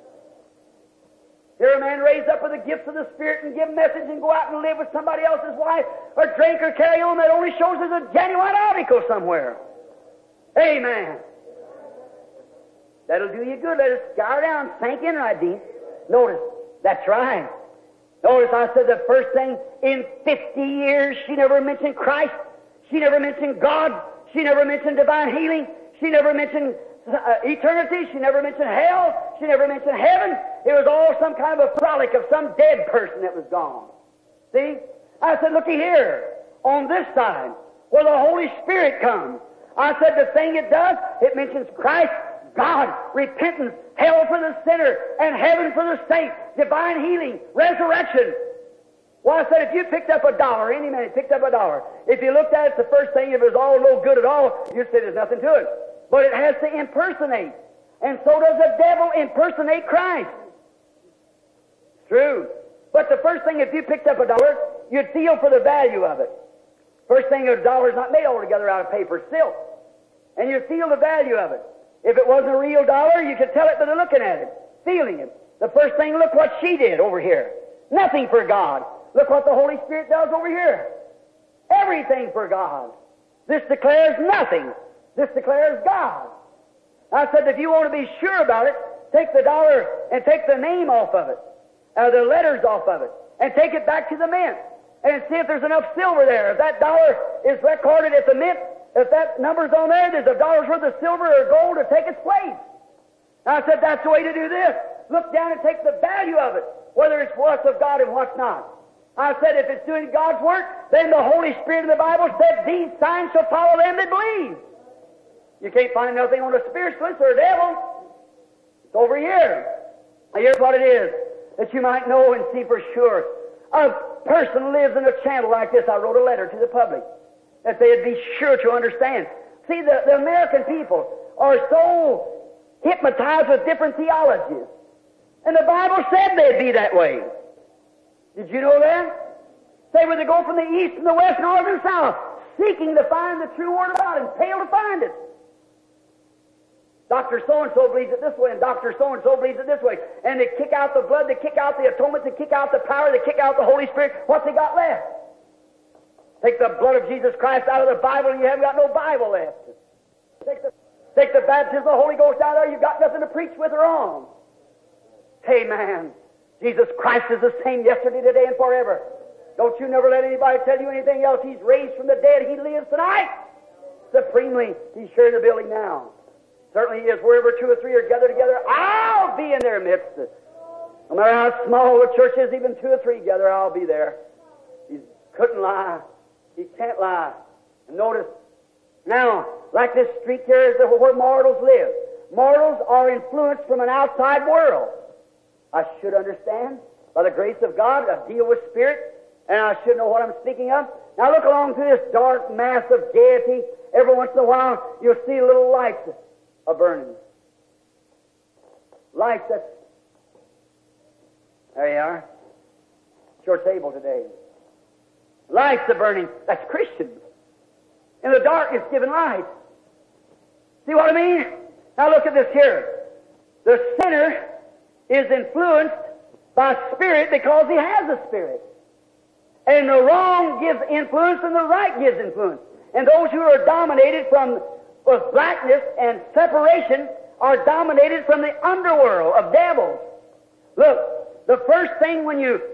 Here a man raised up with the gifts of the Spirit and give a message and go out and live with somebody else's wife or drink or carry on, that only shows there's a genuine article somewhere. Amen. That'll do you good. Let us scour down, sink in right deep. Notice, that's right. Notice I said the first thing, in fifty years she never mentioned Christ. She never mentioned God. She never mentioned divine healing. She never mentioned uh, eternity. She never mentioned hell. She never mentioned heaven. It was all some kind of a frolic of some dead person that was gone. See? I said, looky here, on this side, where the Holy Spirit comes. I said the thing it does, it mentions Christ, God, repentance, hell for the sinner, and heaven for the saint, divine healing, resurrection. Well, I said, if you picked up a dollar, any man picked up a dollar, if you looked at it, the first thing, if it was all no good at all, you'd say there's nothing to it. But it has to impersonate. And so does the devil impersonate Christ. It's true. But the first thing, if you picked up a dollar, you'd feel for the value of it. First thing, a dollar is not made altogether out of paper, silk. And you feel the value of it. If it wasn't a real dollar, you could tell it by looking at it, feeling it. The first thing, look what she did over here. Nothing for God. Look what the Holy Spirit does over here. Everything for God. This declares nothing. This declares God. I said, if you want to be sure about it, take the dollar and take the name off of it, or the letters off of it, and take it back to the mint, and see if there's enough silver there. If that dollar is recorded at the mint, if that number's on there, there's a dollar's worth of silver or gold to take its place. I said, that's the way to do this. Look down and take the value of it, whether it's what's of God and what's not. I said, if it's doing God's work, then the Holy Spirit in the Bible said, these signs shall follow them that believe. You can't find nothing on a spiritualist or a devil. It's over here. Now, here's what it is, that you might know and see for sure. A person lives in a channel like this. I wrote a letter to the public, that they'd be sure to understand. See, the, the American people are so hypnotized with different theologies. And the Bible said they'd be that way. Did you know that? Say, where they go from the east and the west, north and south, seeking to find the true Word of God and fail to find it. Doctor so-and-so believes it this way, and Doctor so-and-so believes it this way. And they kick out the blood, they kick out the atonement, they kick out the power, they kick out the Holy Spirit. What's they got left? Take the blood of Jesus Christ out of the Bible, and you haven't got no Bible left. Take the, take the baptism of the Holy Ghost out of there, you've got nothing to preach with or on. Amen. Jesus Christ is the same yesterday, today, and forever. Don't you never let anybody tell you anything else. He's raised from the dead. He lives tonight. Supremely, He's sure in the building now. Certainly He is. Wherever two or three are gathered together, I'll be in their midst. No matter how small the church is, even two or three together, I'll be there. He couldn't lie. He can't lie. And notice, now, like this street here is where mortals live. Mortals are influenced from an outside world. I should understand, by the grace of God, I deal with spirit, and I should know what I'm speaking of. Now look along through this dark mass of gaiety. Every once in a while, you'll see little lights a burning. Lights that's... There you are. It's your table today. Lights are burning. That's Christians. In the darkness giving light. See what I mean? Now look at this here. The sinner is influenced by spirit because he has a spirit. And the wrong gives influence and the right gives influence. And those who are dominated from with blackness and separation are dominated from the underworld of devils. Look, the first thing when you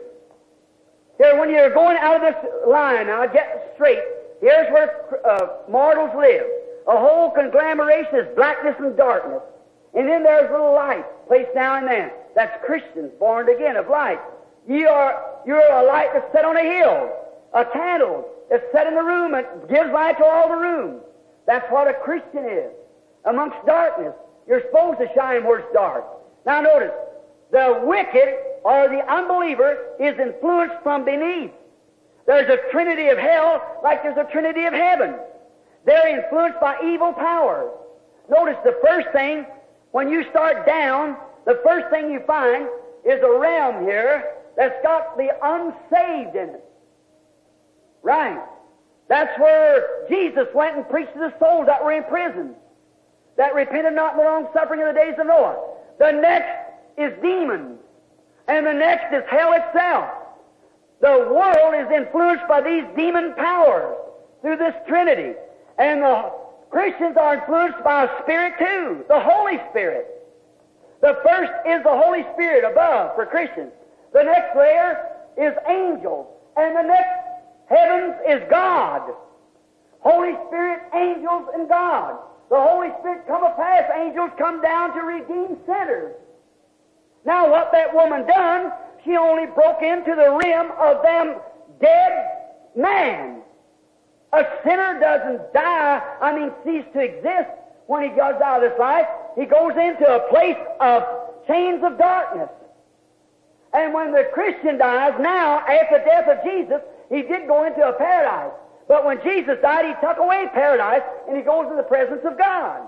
here when you're going out of this line, now get straight, here's where uh, mortals live. A whole conglomeration is blackness and darkness. And then there's little light placed now and then. That's Christians born again of light. You are, you're a light that's set on a hill, a candle that's set in the room and gives light to all the rooms. That's what a Christian is. Amongst darkness, you're supposed to shine where it's dark. Now notice, the wicked or the unbeliever is influenced from beneath. There's a trinity of hell like there's a trinity of heaven. They're influenced by evil powers. Notice the first thing, when you start down, the first thing you find is a realm here that's got the unsaved in it. Right. That's where Jesus went and preached to the souls that were in prison, that repented not in the long suffering of the days of Noah. The next is demons, and the next is hell itself. The world is influenced by these demon powers through this Trinity, and the Christians are influenced by a spirit too, the Holy Spirit. The first is the Holy Spirit above for Christians. The next layer is angels, and the next heavens is God. Holy Spirit, angels, and God. The Holy Spirit come upon, angels come down to redeem sinners. Now what that woman done, she only broke into the rim of them dead man. A sinner doesn't die, I mean cease to exist when he goes out of this life. He goes into a place of chains of darkness. And when the Christian dies, now, after the death of Jesus, he did go into a paradise. But when Jesus died, he took away paradise, and he goes to the presence of God.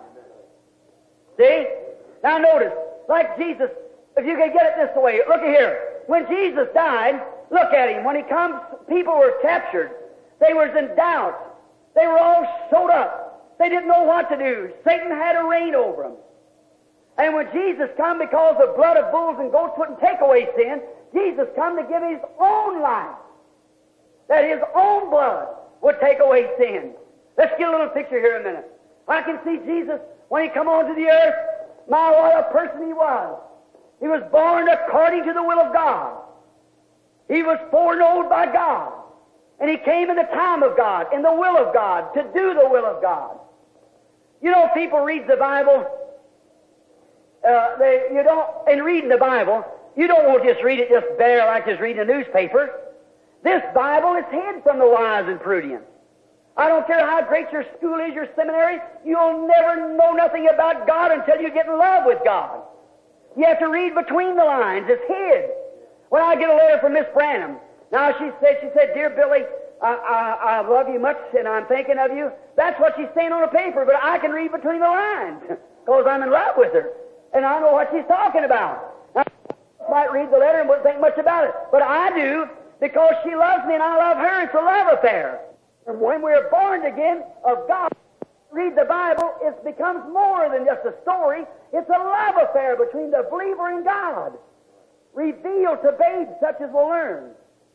See? Now notice, like Jesus, if you can get it this way, look at here. When Jesus died, look at him. When he comes, people were captured. They was in doubt. They were all sewed up. They didn't know what to do. Satan had a reign over them. And when Jesus come, because the blood of bulls and goats wouldn't take away sin, Jesus come to give His own life. That His own blood would take away sin. Let's get a little picture here a minute. I can see Jesus when He come onto the earth. My, what a person He was. He was born according to the will of God. He was foreknown by God. And He came in the time of God, in the will of God, to do the will of God. You know, people read the Bible. Uh, they, you don't, in reading the Bible, you don't want to just read it just bare like just reading a newspaper. This Bible is hid from the wise and prudent. I don't care how great your school is, your seminary, you'll never know nothing about God until you get in love with God. You have to read between the lines. It's hid. When I get a letter from Miss Branham, now she said, she said, "Dear Billy, I, I, I love you much and I'm thinking of you." That's what she's saying on the paper, but I can read between the lines because I'm in love with her. And I know what she's talking about. I might read the letter and wouldn't think much about it, but I do because she loves me and I love her. It's a love affair. And when we're born again of God, read the Bible, it becomes more than just a story. It's a love affair between the believer and God, revealed to babes such as will learn.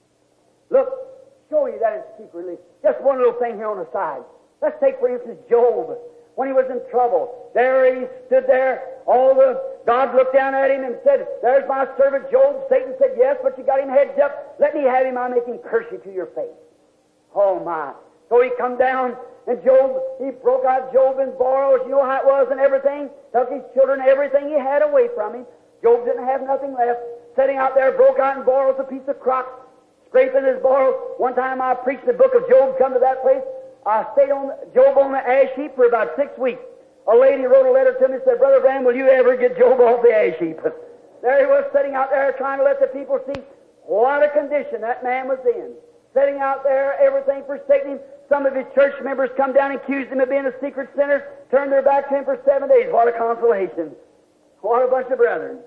Look, show you that in secretly. Just one little thing here on the side. Let's take, for instance, Job. When he was in trouble, there he stood there. All the God looked down at him and said, "There's my servant Job." Satan said, "Yes, but you got him hedged up. Let me have him. I'll make him curse you to your face." Oh my! So he come down, and Job, he broke out Job in borrows. You know how it was and everything. Took his children, everything he had away from him. Job didn't have nothing left. Sitting out there, broke out in borrows, a piece of crock, scraping his borrows. One time I preached the book of Job. Come to that place. I stayed on Job on the ash heap for about six weeks. A lady wrote a letter to me and said, "Brother Branham, will you ever get Job off the ash heap?" There he was sitting out there trying to let the people see what a condition that man was in. Sitting out there, everything forsaking him. Some of his church members come down and accused him of being a secret sinner, turned their back to him for seven days. What a consolation. What a bunch of brethren.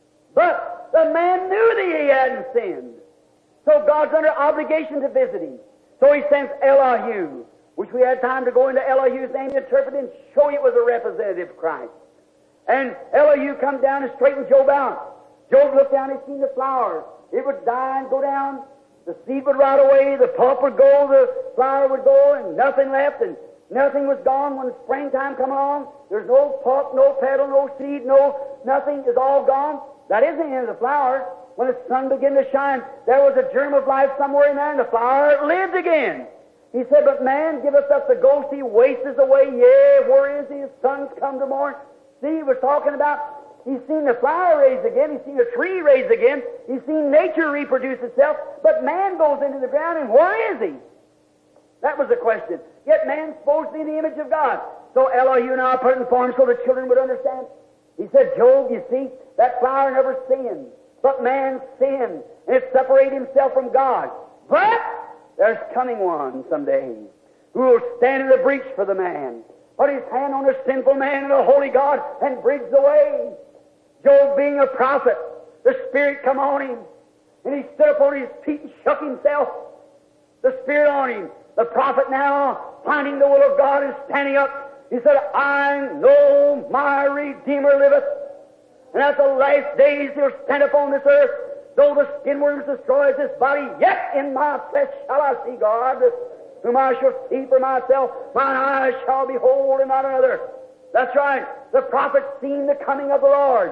But the man knew that he hadn't sinned. So God's under obligation to visit him. So He sends Elihu, which we had time to go into Elihu's name to interpret and show you it was a representative of Christ. And Elihu come down and straightened Job out. Job looked down and seen the flowers. It would die and go down. The seed would rot away. The pulp would go. The flower would go, and nothing left. And nothing was gone when springtime come along. There's no pulp, no petal, no seed, no nothing is all gone. That isn't the end of the flower. When the sun began to shine, there was a germ of life somewhere in there, and the flower lived again. He said, "But man giveth up the ghost, he wasteth away. Yea, where is he? His sons come to morn." See, he was talking about, he's seen the flower raise again, he's seen the tree raise again, he's seen nature reproduce itself, but man goes into the ground, and where is he? That was the question. Yet man's supposed to be the image of God. So Elihu now put it in form so the children would understand. He said, "Job, you see, that flower never sinned, but man sinned, and it separated himself from God. But there's coming one someday who will stand in the breach for the man, put his hand on the sinful man and the holy God, and bridge the way." Job being a prophet, the Spirit come on him, and he stood up on his feet and shook himself. The Spirit on him. The prophet now, finding the will of God and standing up, he said, "I know my Redeemer liveth, and at the last days he'll stand upon this earth. Though the skin worms destroys this body, yet in my flesh shall I see God, whom I shall see for myself. Mine eyes shall behold and not another." That's right. The prophet seen the coming of the Lord.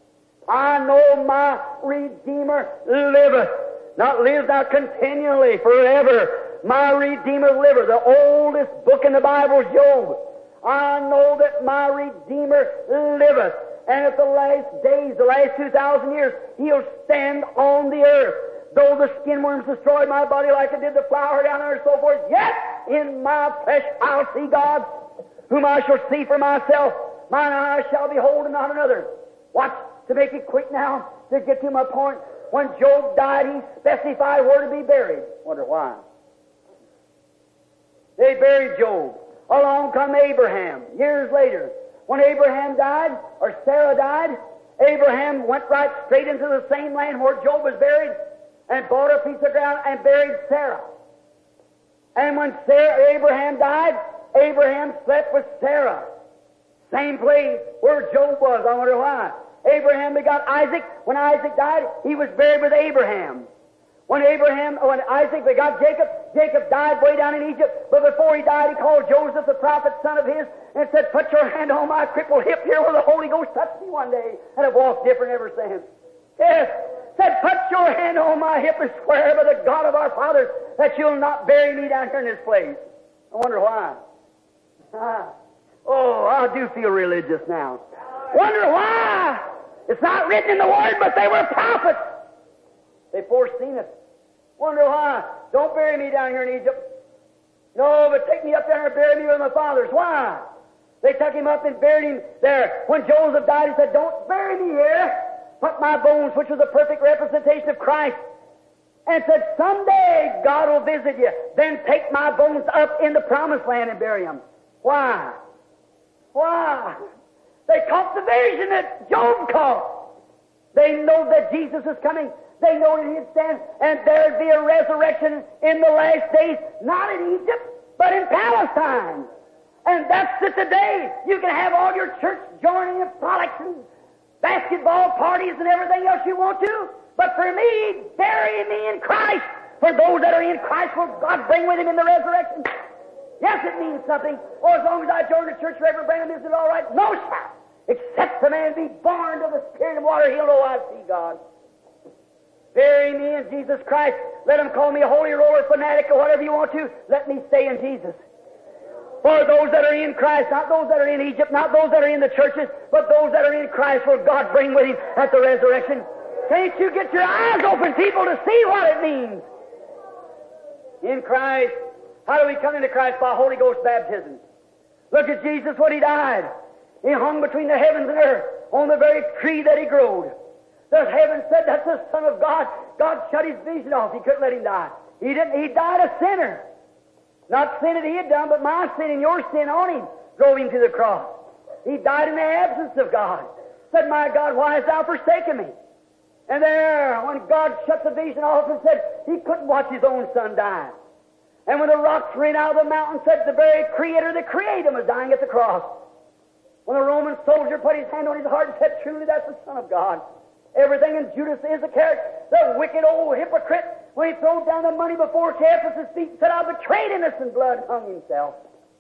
"I know my Redeemer liveth." Not lives not continually, forever. My Redeemer liveth. The oldest book in the Bible is Job. "I know that my Redeemer liveth. And at the last days, the last two thousand years, he'll stand on the earth. Though the skin worms destroyed my body like it did the flower down there and so forth, yet in my flesh I'll see God, whom I shall see for myself. Mine eyes shall behold and not another." Watch, to make it quick now, to get to my point. When Job died, he specified where to be buried. Wonder why. They buried Job. Along come Abraham, years later. When Abraham died, or Sarah died, Abraham went right straight into the same land where Job was buried and bought a piece of ground and buried Sarah. And when Sarah, Abraham died, Abraham slept with Sarah. Same place where Job was. I wonder why. Abraham begot Isaac. When Isaac died, he was buried with Abraham. When Abraham, when Isaac begot Jacob, Jacob died way down in Egypt. But before he died, he called Joseph, the prophet, son of his, and said, "Put your hand on my crippled hip here where the Holy Ghost touched me one day." And I've walked different ever since. Yes. Said, "Put your hand on my hip and swear by the God of our fathers that you'll not bury me down here in this place." I wonder why. Ah. Oh, I do feel religious now. Wonder why. It's not written in the Word, but they were prophets. They foreseen it. Wonder why. Don't bury me down here in Egypt. No, but take me up there and bury me with my fathers. Why? They took him up and buried him there. When Joseph died, he said, "Don't bury me here. Put my bones," which was a perfect representation of Christ, and said, "Someday God will visit you. Then take my bones up in the promised land and bury them." Why? Why? They caught the vision that Job caught. They know that Jesus is coming. They know that He'd stand, and there'd be a resurrection in the last days, not in Egypt, but in Palestine. And that's it today. You can have all your church joining in frolics and basketball parties and everything else you want to. But for me, bury me in Christ. For those that are in Christ, will God bring with Him in the resurrection? Yes, it means something. Or as long as I join the church, Reverend Branham, is it all right? No, sir. Except the man be born of the Spirit and water, he'll know I see God. Bury me in Jesus Christ. Let them call me a holy roller fanatic or whatever you want to. Let me stay in Jesus. For those that are in Christ, not those that are in Egypt, not those that are in the churches, but those that are in Christ will God bring with Him at the resurrection. Can't you get your eyes open, people, to see what it means? In Christ. How do we come into Christ? By Holy Ghost baptism. Look at Jesus when He died. He hung between the heavens and earth on the very tree that He growed. The heaven said, "That's the Son of God." God shut His vision off. He couldn't let Him die. He didn't. He died a sinner. Not sin that He had done, but my sin and your sin on Him drove Him to the cross. He died in the absence of God. Said, "My God, why hast Thou forsaken me?" And there, when God shut the vision off and said He couldn't watch His own Son die. And when the rocks ran out of the mountain, said the very Creator that created Him was dying at the cross. When the Roman soldier put his hand on his heart and said, "Truly, that's the Son of God." Everything in Judas Iscariot, the wicked old hypocrite, when he threw down the money before Caiaphas' feet and said, "I betrayed innocent blood," hung himself.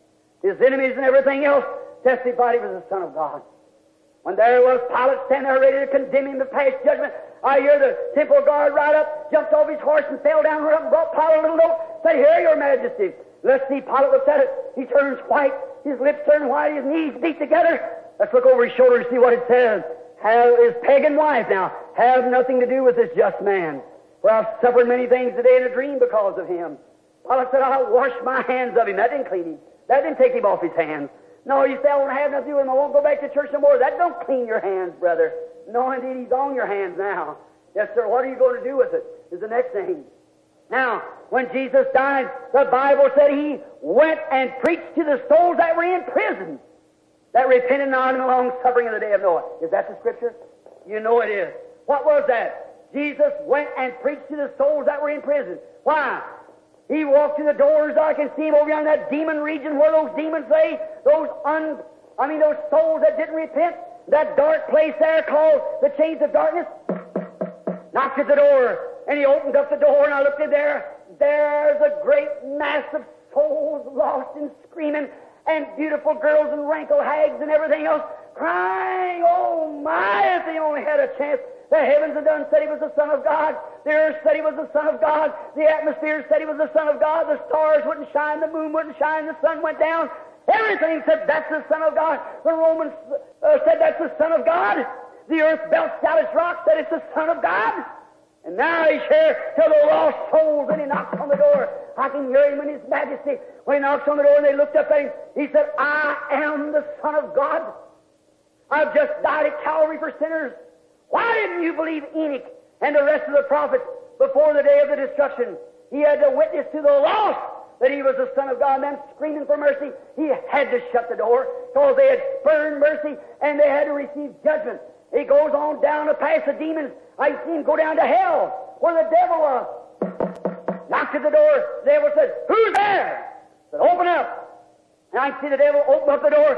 His enemies and everything else testified He was the Son of God. When there was Pilate standing there ready to condemn Him to pass judgment, I hear the temple guard ride up, jumped off his horse, and fell down and brought Pilate a little note, said, "Here, Your Majesty." Let's see. Pilate looks at it. He turns white. His lips turn white. His knees beat together. Let's look over his shoulder and see what it says. Have his pagan wife now have nothing to do with this just man. For I've suffered many things today in a dream because of him. Pilate said, "I'll wash my hands of him." That didn't clean him. That didn't take him off his hands. No, you say, "I won't have nothing to do with him. I won't go back to church no more." That don't clean your hands, brother. No, indeed, he's on your hands now. Yes, sir. What are you going to do with it is the next thing. Now, when Jesus died, the Bible said He went and preached to the souls that were in prison, that repented not in the long suffering of the day of Noah. Is that the Scripture? You know it is. What was that? Jesus went and preached to the souls that were in prison. Why? He walked to the doors. I can see Him over there in that demon region where those demons lay. Those un, I mean, those souls that didn't repent. That dark place there called the chains of darkness. Knocked at the door. And He opened up the door, and I looked in there. There's a great mass of souls lost and screaming, and beautiful girls and wrinkled hags and everything else crying, "Oh my, if they only had a chance." The heavens had done said He was the Son of God. The earth said He was the Son of God. The atmosphere said He was the Son of God. The stars wouldn't shine. The moon wouldn't shine. The sun went down. Everything said that's the Son of God. The Romans uh, said that's the Son of God. The earth belched out its rocks, said it's the Son of God. And now He's here to the lost souls, and He knocks on the door. I can hear Him in His majesty. When He knocks on the door and they looked up at Him, He said, "I am the Son of God. I've just died at Calvary for sinners. Why didn't you believe Enoch and the rest of the prophets before the day of the destruction?" He had to witness to the lost that He was the Son of God, and them screaming for mercy. He had to shut the door because they had spurned mercy and they had to receive judgment. He goes on down to pass the demons. I see Him go down to hell where the devil was. knocked at the door. The devil said, "Who's there?" I said, "Open up." And I see the devil open up the door.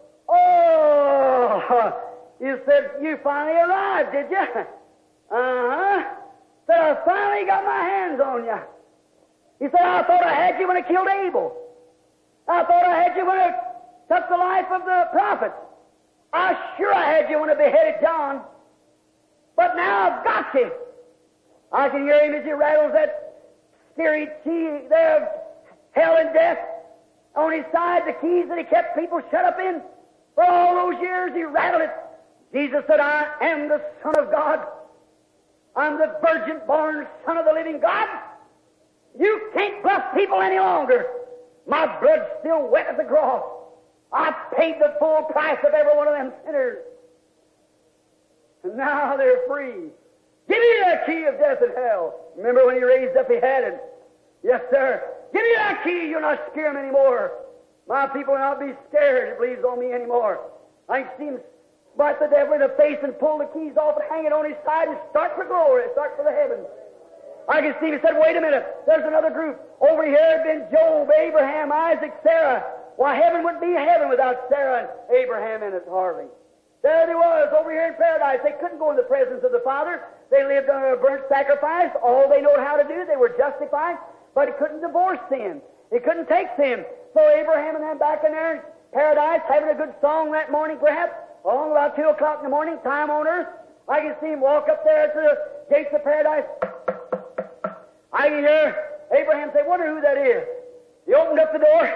"Oh," you said, "you finally arrived, did you?" "Uh-huh." Said, "I finally got my hands on you." He said, "I thought I had you when I killed Abel. I thought I had you when I took the life of the prophets. I sure I had you when I beheaded John. But now I've got you." I can hear him as he rattles that scary key there of hell and death on his side, the keys that he kept people shut up in for all those years. He rattled it. Jesus said, "I am the Son of God. I'm the virgin-born Son of the living God. You can't bluff people any longer. My blood's still wet at the cross. I paid the full price of every one of them sinners. And now they're free. Give me that key of death and hell." Remember when he raised up, he had it. "Yes, sir. Give me that key. You'll not scare them anymore. My people will not be scared, it believes on me anymore." I can see him bite the devil in the face and pull the keys off and hang it on his side and start for glory, start for the heavens. I can see him. He said, "Wait a minute. There's another group. Over here had been Job, Abraham, Isaac, Sarah. Why, heaven wouldn't be heaven without Sarah and Abraham in it, hardly. There they was, over here in paradise. They couldn't go in the presence of the Father. They lived under a burnt sacrifice. All they know how to do, they were justified, but he couldn't divorce sin. He couldn't take sin. So Abraham and them back in there in paradise, having a good song that morning, perhaps, along about two o'clock in the morning, time on earth. I can see him walk up there to the gates of paradise. I can hear Abraham say, "Wonder who that is." He opened up the door.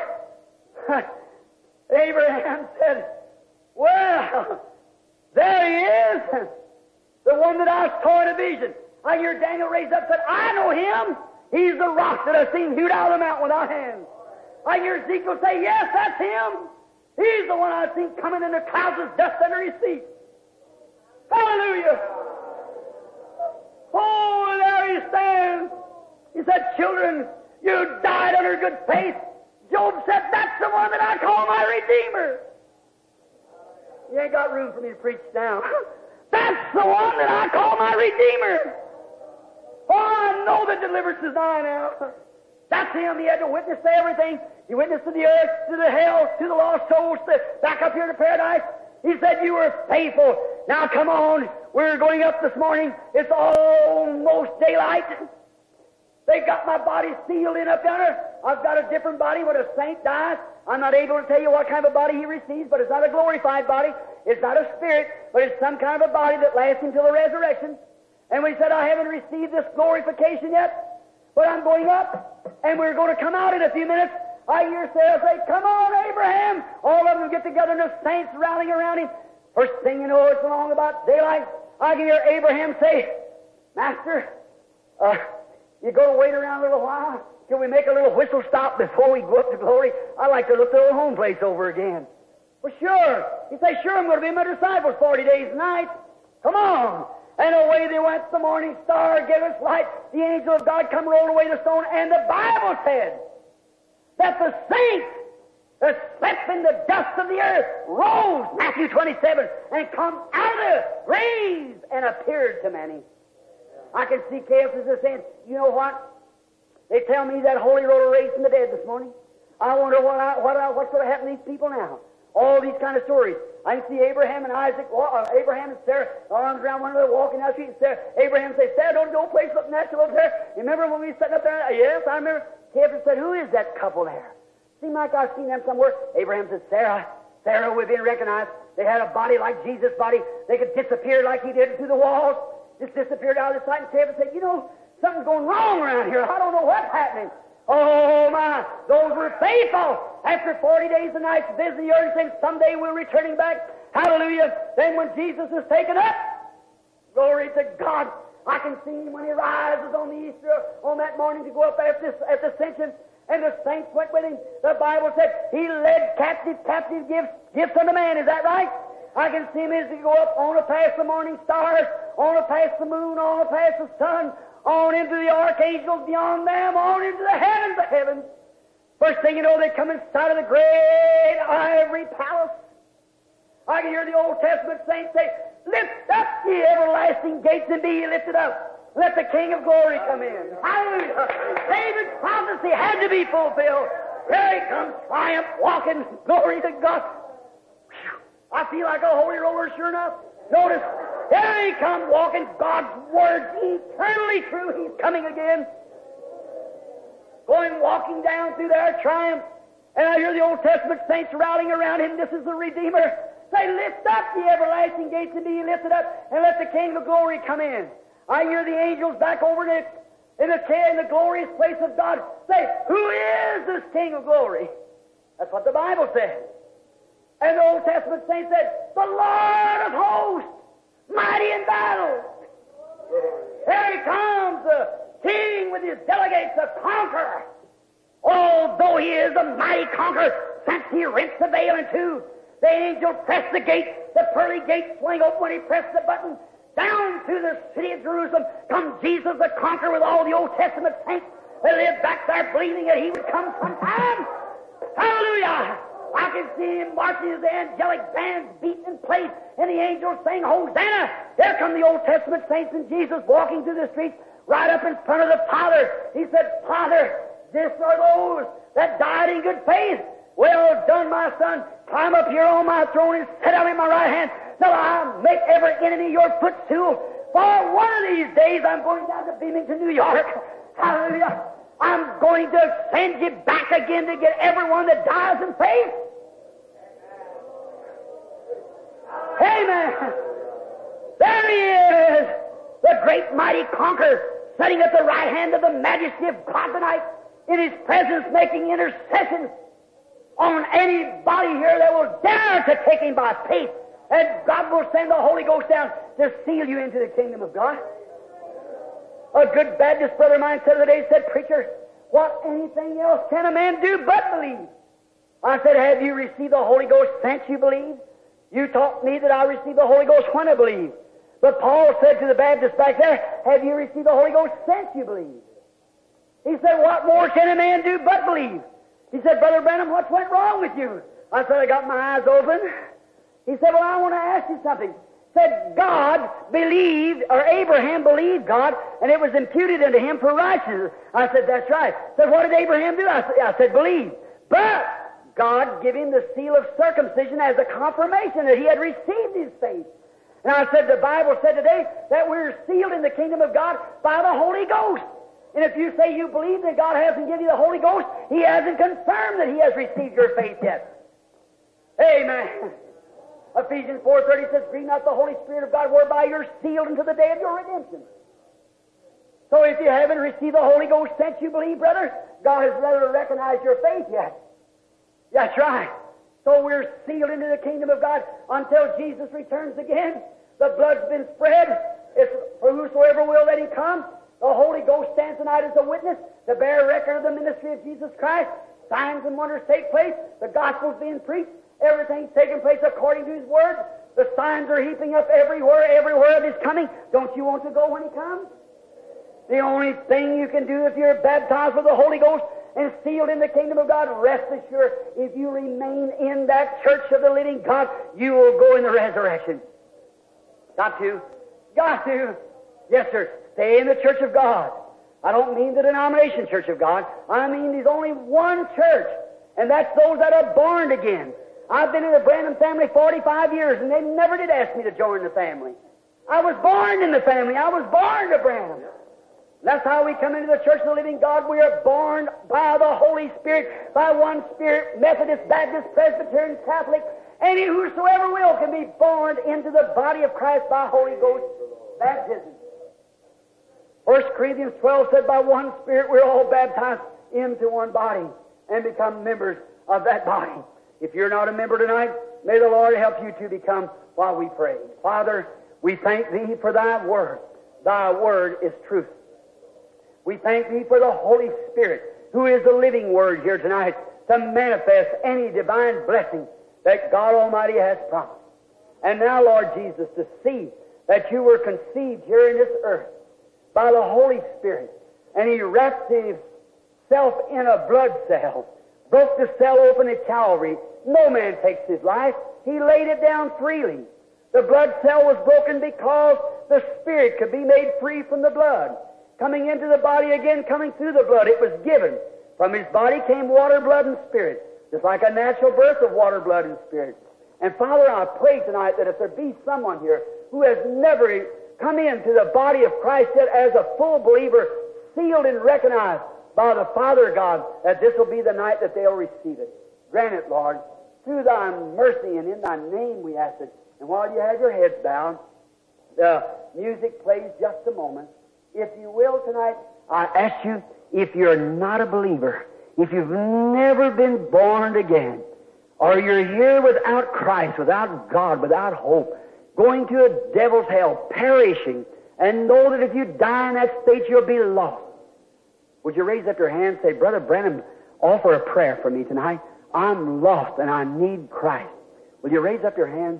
Abraham said, "Well, there he is, the one that I saw in a vision." I hear Daniel raised up and said, "I know him. He's the rock that I seen hewed out of the mountain without hands." I hear Ezekiel say, "Yes, that's him. He's the one I've seen coming in the clouds with dust under his feet." Hallelujah. Oh, there he stands. He said, "Children, you died under good faith." Job said, "That's the one that I call my Redeemer." You ain't got room for me to preach now. That's the one that I call my Redeemer. Oh, I know the deliverance is nigh now. That's him. He had to witness to everything. He witnessed to the earth, to the hell, to the lost souls, to back up here to paradise. He said, "You were faithful. Now come on. We're going up this morning. It's almost daylight. They've got my body sealed in up yonder. I've got a different body when a saint dies. I'm not able to tell you what kind of a body he receives, but it's not a glorified body. It's not a spirit, but it's some kind of a body that lasts until the resurrection." And we said, "I haven't received this glorification yet, but I'm going up, and we're going to come out in a few minutes." I hear Sarah say, "Come on, Abraham." All of them get together, and the saints rallying around him. First thing you know, it's along about daylight. I can hear Abraham say, "Master, uh, you going to wait around a little while? Can we make a little whistle stop before we go up to glory? I'd like to look the old home place over again." "Well, sure." He said, "Sure, I'm going to be my disciples forty days and nights. Come on." And away they went. The morning star gave us light. The angel of God come rolled away the stone. And the Bible said that the saints that slept in the dust of the earth rose, Matthew twenty-seven, and come out of the graves and appeared to many. I can see Caiaphas is saying, "You know what? They tell me that Holy rode a race from the dead this morning. I wonder what I, what I, what's going to happen to these people now." All these kind of stories. I can see Abraham and Isaac, uh, Abraham and Sarah, arms around one another, walking down the street. And Sarah, Abraham says, "Sarah, don't go place up natural up there. You remember when we were sitting up there?" "Yes, I remember." Caiaphas said, "Who is that couple there? Seems like I've seen them somewhere." Abraham said, "Sarah, Sarah, we've been recognized. They had a body like Jesus' body. They could disappear like he did through the walls. Just disappeared out of the sight." And Caiaphas said, "You know, something's going wrong around here. I don't know what's happening." Oh, my, those were faithful. After forty days and nights visiting the earth, saying, "Someday we're returning back." Hallelujah. Then when Jesus is taken up, glory to God, I can see him when he rises on the Easter, on that morning to go up after this, at the ascension, and the saints went with him. The Bible said he led captive, captive gifts, gifts unto man. Is that right? I can see him as he go up on past the morning stars, on past the moon, on past the sun, on into the archangels beyond them, on into the heavens of heavens. First thing you know, they come inside of the great ivory palace. I can hear the Old Testament saints say, "Lift up ye everlasting gates and be ye lifted up." Let the King of Glory come in. Hallelujah. David's prophecy had to be fulfilled. Here he comes, triumph, walking. Glory to God. Whew. I feel like a holy roller, sure enough. Notice, here he comes, walking. God's Word, eternally true. He's coming again. Going, walking down through there, triumph. And I hear the Old Testament saints routing around him. This is the Redeemer. Say, lift up the everlasting gates and be lifted up, and let the King of Glory come in. I hear the angels back over in the, in the, in the glorious place of God say, who is this King of Glory? That's what the Bible says. And the Old Testament saints said, the Lord of hosts, mighty in battle. Here he comes, the King with his delegates, the conqueror. Although he is a mighty conqueror, since he rents the veil in two, the angel pressed the gate, the pearly gate swing open when he pressed the button. Down through the city of Jerusalem comes Jesus the conqueror with all the Old Testament saints. They lived back there believing that he would come sometime. Hallelujah! I can see him marching as the angelic bands beating in place, and the angels saying, Hosanna! Here come the Old Testament saints and Jesus walking through the streets right up in front of the Father. He said, Father, this are those that died in good faith. Well done, my son. Climb up here on my throne and sit down in my right hand till I make every enemy your footstool. For one of these days I'm going down to Beamington, New York. Hallelujah. I'm going to send you back again to get everyone that dies in faith. Amen. There he is, the great mighty conqueror, sitting at the right hand of the majesty of God tonight, in his presence making intercession on anybody here that will dare to take him by faith. And God will send the Holy Ghost down to seal you into the kingdom of God. A good Baptist brother of mine said the other day, said, Preacher, what anything else can a man do but believe? I said, have you received the Holy Ghost since you believed? You taught me that I received the Holy Ghost when I believed. But Paul said to the Baptists back there, have you received the Holy Ghost since you believed? He said, what more can a man do but believe? He said, Brother Branham, what's went wrong with you? I said, I got my eyes open. He said, well, I want to ask you something. He said, God believed, or Abraham believed God, and it was imputed unto him for righteousness. I said, that's right. He said, what did Abraham do? I said, I said, believe. But God gave him the seal of circumcision as a confirmation that he had received his faith. And I said, the Bible said today that we're sealed in the kingdom of God by the Holy Ghost. And if you say you believe that God hasn't given you the Holy Ghost, He hasn't confirmed that He has received your faith yet. Amen. Ephesians four thirty says, grieve not the Holy Spirit of God, whereby you're sealed unto the day of your redemption. So if you haven't received the Holy Ghost since you believe, brother, God has never recognized your faith yet. That's right. So we're sealed into the kingdom of God until Jesus returns again. The blood's been spread. It's for whosoever will let Him come. The Holy Ghost stands tonight as a witness to bear record of the ministry of Jesus Christ. Signs and wonders take place. The gospel's being preached. Everything's taking place according to His Word. The signs are heaping up everywhere, everywhere of His coming. Don't you want to go when He comes? The only thing you can do if you're baptized with the Holy Ghost and sealed in the kingdom of God, rest assured, if you remain in that church of the living God, you will go in the resurrection. Got to. Got to. Yes, sir. Stay in the church of God. I don't mean the denomination church of God. I mean there's only one church, and that's those that are born again. I've been in the Branham family forty-five years, and they never did ask me to join the family. I was born in the family. I was born to Branham. That's how we come into the church of the living God. We are born by the Holy Spirit, by one Spirit, Methodist, Baptist, Presbyterian, Catholic. Any whosoever will can be born into the body of Christ by Holy Ghost baptism. First Corinthians twelve said, by one Spirit we're all baptized into one body and become members of that body. If you're not a member tonight, may the Lord help you to become while we pray. Father, we thank Thee for Thy Word. Thy Word is truth. We thank Thee for the Holy Spirit, who is the living Word here tonight, to manifest any divine blessing that God Almighty has promised. And now, Lord Jesus, to see that You were conceived here in this earth by the Holy Spirit, and He wrapped Himself in a blood cell, broke the cell open at Calvary. No man takes his life. He laid it down freely. The blood cell was broken because the spirit could be made free from the blood. Coming into the body again, coming through the blood, it was given. From his body came water, blood, and spirit, just like a natural birth of water, blood, and spirit. And Father, I pray tonight that if there be someone here who has never come into the body of Christ yet as a full believer, sealed and recognized by the Father God, that this will be the night that they'll receive it. Grant it, Lord, through thy mercy and in thy name we ask it. And while you have your heads bowed, the music plays just a moment. If you will tonight, I ask you, if you're not a believer, if you've never been born again, or you're here without Christ, without God, without hope, going to a devil's hell, perishing, and know that if you die in that state, you'll be lost, would you raise up your hand and say, Brother Branham, offer a prayer for me tonight? I'm lost and I need Christ. Will you raise up your hand?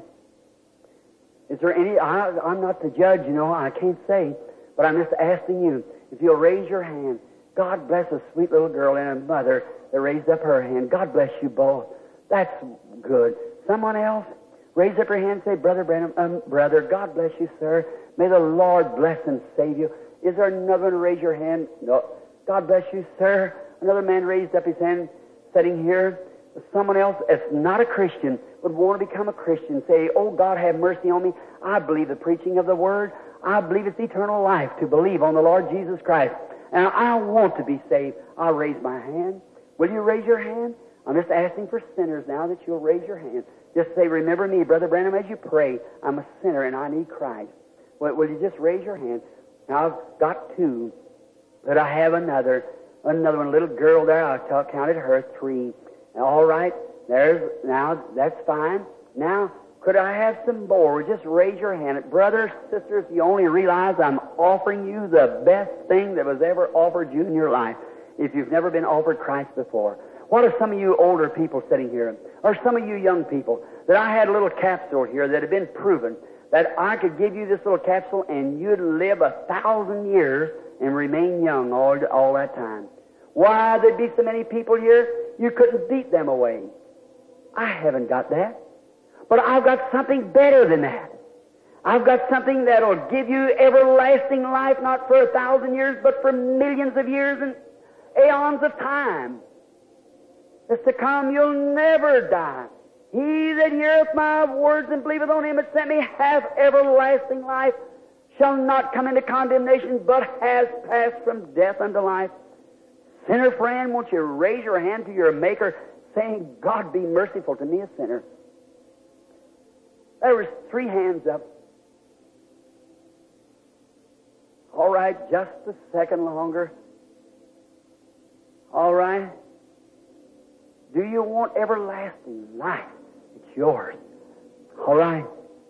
Is there any, I, I'm not the judge, you know, I can't say, but I'm just asking you, if you'll raise your hand. God bless a sweet little girl and her mother that raised up her hand. God bless you both. That's good. Someone else? Raise up your hand and say, Brother Branham, um, brother, God bless you, sir. May the Lord bless and save you. Is there another one? Raise your hand. No. God bless you, sir. Another man raised up his hand, sitting here. Someone else that's not a Christian would want to become a Christian. Say, oh, God, have mercy on me. I believe the preaching of the Word. I believe it's eternal life to believe on the Lord Jesus Christ. And I want to be saved. I'll raise my hand. Will you raise your hand? I'm just asking for sinners now that you'll raise your hand. Just say, remember me, Brother Branham, as you pray. I'm a sinner and I need Christ. Will, will you just raise your hand? Now, I've got two, but I have another. Another one, a little girl there. I counted her three. All right, there's, now, that's fine. Now, could I have some more? Just raise your hand. Brothers, sisters, you only realize I'm offering you the best thing that was ever offered you in your life if you've never been offered Christ before. What are some of you older people sitting here, or some of you young people, that I had a little capsule here that had been proven that I could give you this little capsule and you'd live a thousand years and remain young all, all that time? Why, there'd be so many people here, you couldn't beat them away. I haven't got that. But I've got something better than that. I've got something that'll give you everlasting life, not for a thousand years, but for millions of years and aeons of time. It's to come, you'll never die. He that heareth my words and believeth on him that sent me hath everlasting life, shall not come into condemnation, but has passed from death unto life. Sinner friend, won't you raise your hand to your Maker, saying, God be merciful to me, a sinner. There was three hands up. All right, just a second longer. All right. Do you want everlasting life? It's yours. All right.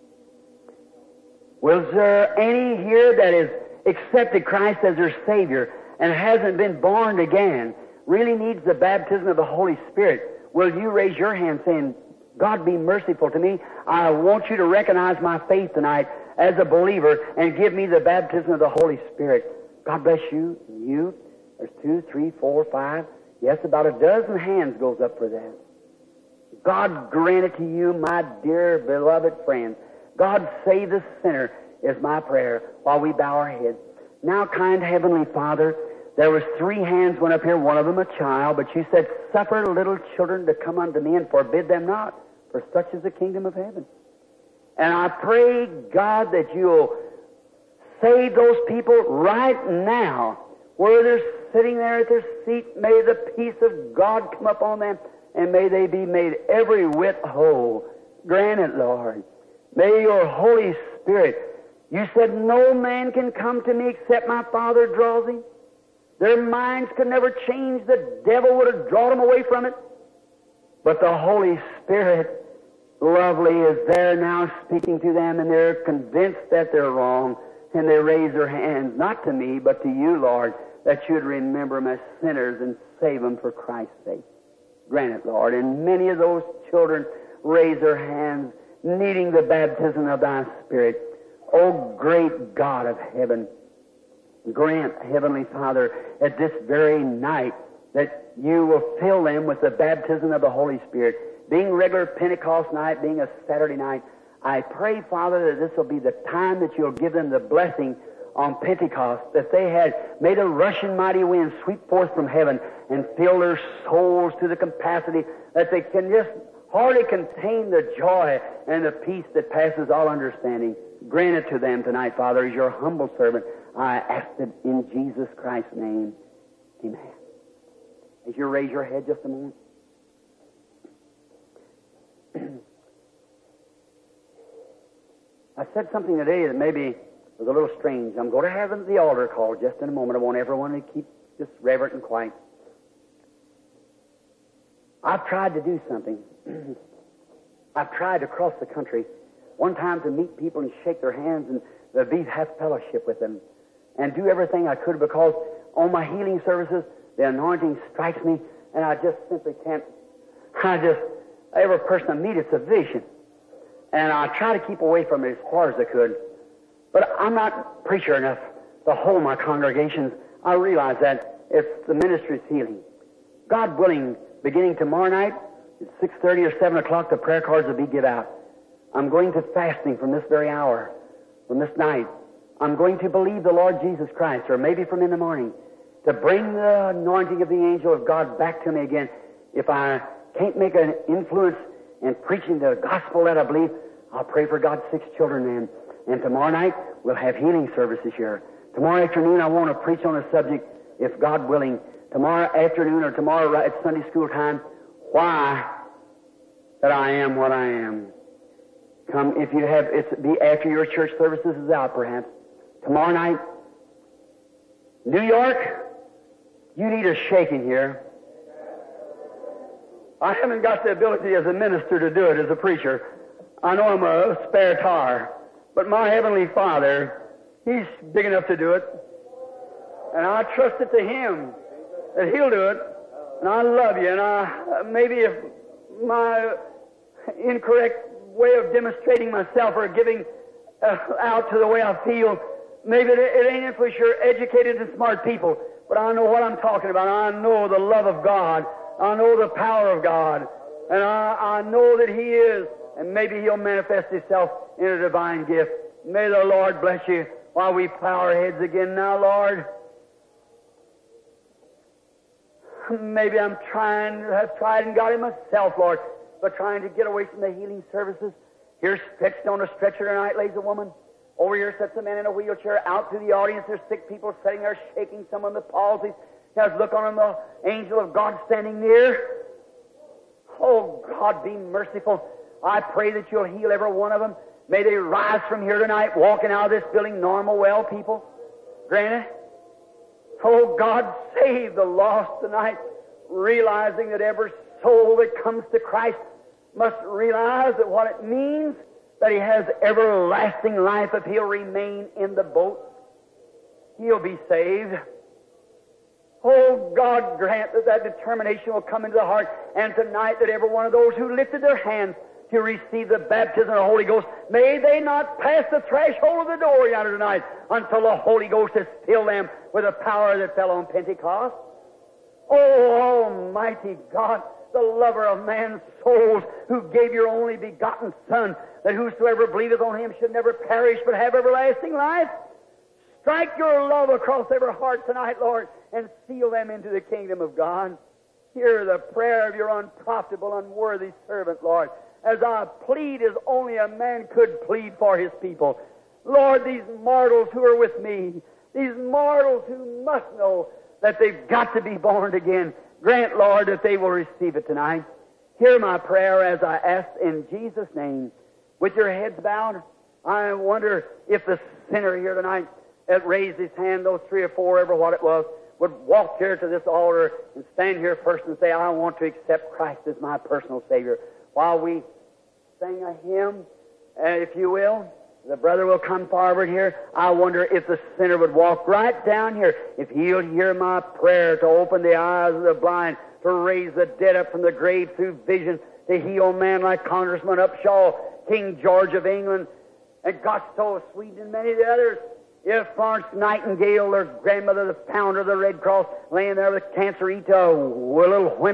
Was there any here that has accepted Christ as their Savior and hasn't been born again, really needs the baptism of the Holy Spirit? Will you raise your hand saying, God be merciful to me. I want you to recognize my faith tonight as a believer and give me the baptism of the Holy Spirit. God bless you. You. There's two, three, four, five. Yes, about a dozen hands goes up for that. God grant it to you, my dear beloved friend. God save the sinner is my prayer while we bow our heads. Now, kind Heavenly Father, there was three hands went up here, one of them a child, but you said, suffer little children to come unto me and forbid them not, for such is the kingdom of heaven. And I pray, God, that you'll save those people right now, where they're sitting there at their seat. May the peace of God come upon them, and may they be made every whit whole. Grant it, Lord. May your Holy Spirit, you said no man can come to me except my Father draws him. Their minds could never change. The devil would have drawn them away from it. But the Holy Spirit, lovely, is there now speaking to them, and they're convinced that they're wrong, and they raise their hands, not to me, but to you, Lord, that you'd remember them as sinners and save them for Christ's sake. Grant it, Lord. And many of those children raise their hands, needing the baptism of thy Spirit. O great God of heaven, grant, Heavenly Father, at this very night that you will fill them with the baptism of the Holy Spirit. Being regular Pentecost night, being a Saturday night, I pray, Father, that this will be the time that you'll give them the blessing on Pentecost, that they had made a rushing mighty wind sweep forth from heaven and fill their souls to the capacity that they can just hardly contain the joy and the peace that passes all understanding. Grant it to them tonight, Father, as your humble servant. I ask it in Jesus Christ's name. Amen. As you raise your head just a moment. I said something today that maybe was a little strange. I'm going to have the altar call just in a moment. I want everyone to keep just reverent and quiet. I've tried to do something. I've tried to cross the country one time to meet people and shake their hands and to be, have fellowship with them and do everything I could, because on my healing services, the anointing strikes me and I just simply can't. I just, every person I meet, it's a vision. And I try to keep away from it as far as I could. But I'm not preacher enough to hold my congregations. I realize that if the ministry is healing, God willing, beginning tomorrow night at six thirty or seven o'clock, the prayer cards will be given out. I'm going to fasting from this very hour, from this night. I'm going to believe the Lord Jesus Christ, or maybe from in the morning, to bring the anointing of the angel of God back to me again. If I can't make an influence in preaching the gospel that I believe, I'll pray for God's six children then. And tomorrow night, we'll have healing services here. Tomorrow afternoon, I want to preach on a subject, if God willing. Tomorrow afternoon or tomorrow at Sunday school time, why that I am what I am. Come, if you have, it's be after your church services is out, perhaps. Tomorrow night, New York, you need a shaking here. I haven't got the ability as a minister to do it as a preacher. I know I'm a spare tire. But my Heavenly Father, He's big enough to do it. And I trust it to Him that He'll do it. And I love you. And I, maybe if my incorrect way of demonstrating myself or giving uh, out to the way I feel, maybe it, it ain't for sure educated and smart people. But I know what I'm talking about. I know the love of God. I know the power of God. And I, I know that He is. And maybe He'll manifest Himself in a divine gift. May the Lord bless you while we bow our heads again now, Lord. Maybe I'm trying, have tried and got it myself, Lord, but trying to get away from the healing services. Here, stretched on a stretcher tonight, lays a woman. Over here sits a man in a wheelchair. Out through the audience, there's sick people sitting there shaking, some on the palsy. There's look on them, the angel of God standing near. Oh, God, be merciful. I pray that you'll heal every one of them. May they rise from here tonight, walking out of this building normal, well people. Granted, oh God, save the lost tonight, realizing that every soul that comes to Christ must realize that what it means that he has everlasting life if he'll remain in the boat. He'll be saved. Oh, God, grant that that determination will come into the heart, and tonight that every one of those who lifted their hands to receive the baptism of the Holy Ghost, may they not pass the threshold of the door yonder tonight until the Holy Ghost has filled them with the power that fell on Pentecost. Oh, Almighty God, the lover of man's souls, who gave your only begotten Son, that whosoever believeth on him should never perish but have everlasting life. Strike your love across every heart tonight, Lord, and seal them into the kingdom of God. Hear the prayer of your unprofitable, unworthy servant, Lord, as I plead as only a man could plead for his people. Lord, these mortals who are with me, these mortals who must know that they've got to be born again, grant, Lord, that they will receive it tonight. Hear my prayer as I ask in Jesus' name. With your heads bowed, I wonder if the sinner here tonight that raised his hand, those three or four, ever what it was, would walk here to this altar and stand here first and say, I want to accept Christ as my personal Savior. While we sing a hymn, uh, if you will, the brother will come forward here. I wonder if the sinner would walk right down here, if he'll hear my prayer to open the eyes of the blind, to raise the dead up from the grave through vision, to heal man like Congressman Upshaw, King George of England, and Gostow of Sweden, and many of the others. If Florence Nightingale, their grandmother, the founder of the Red Cross, laying there with cancer, eat a little whittle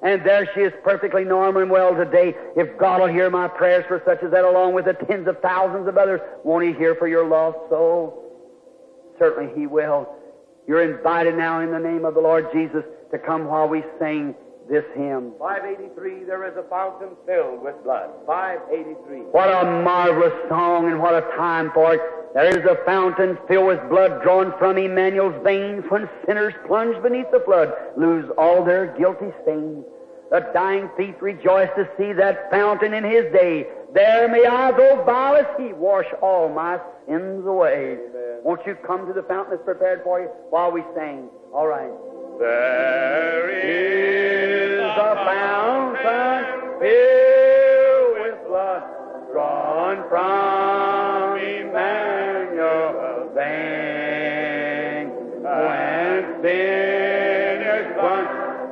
And there she is, perfectly normal and well today. If God will hear my prayers for such as that, along with the tens of thousands of others, won't He hear for your lost soul? Certainly He will. You're invited now in the name of the Lord Jesus to come while we sing this hymn. five eighty-three, there is a fountain filled with blood. five eighty-three. What a marvelous song and what a time for it. There is a fountain filled with blood drawn from Emmanuel's veins when sinners plunge beneath the flood, lose all their guilty stains. The dying thief rejoiced to see that fountain in his day. There may I, though vile as he, wash all my sins away. Amen. Won't you come to the fountain that's prepared for you while we sing? All right. There is a fountain filled with blood drawn from Emmanuel's veins when sinners plunge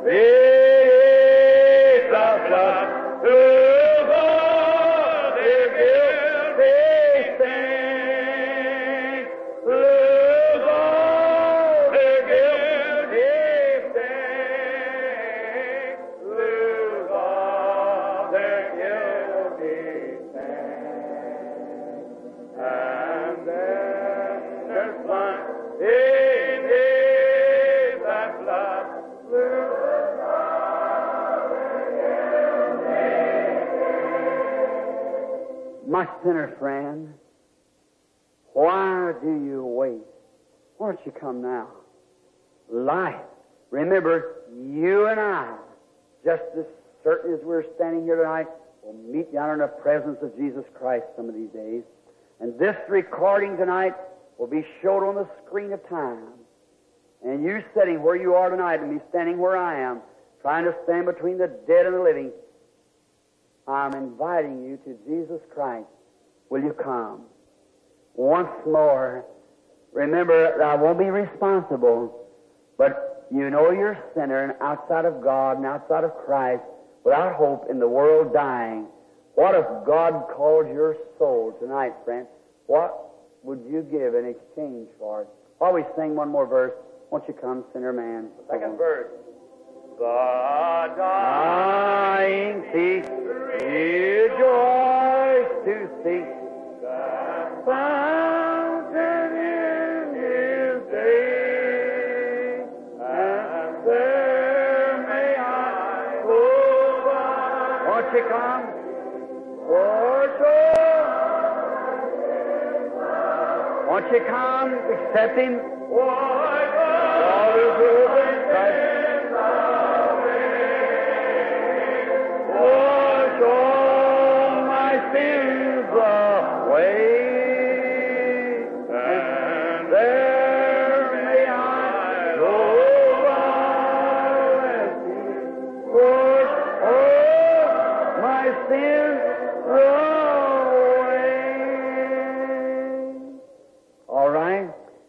beneath the flood to their guilty stains, lose all their guilty stains, lose all their guilty stains, and then there's one in that blood, lose all their guilty. My sinner friend, why do you wait? Why don't you come now? Life. Remember, you and I, just as certain as we're standing here tonight, will meet down in the presence of Jesus Christ some of these days. And this recording tonight will be showed on the screen of time. And you sitting where you are tonight and me standing where I am, trying to stand between the dead and the living, I'm inviting you to Jesus Christ. Will you come? Once more, remember that I won't be responsible, but you know you're a sinner and outside of God and outside of Christ, without hope in the world dying. What if God called your soul tonight, friend? What would you give in exchange for it? While we sing one more verse, won't you come, sinner man? Second verse. The Dying thief, rejoice to see that fountain in his day, and there may I go by. Won't you come? For sure. Won't you come, accept Him? Why, God is open, Christ. Wash all my sins away, and there may I go by and wash all my sins away. All right.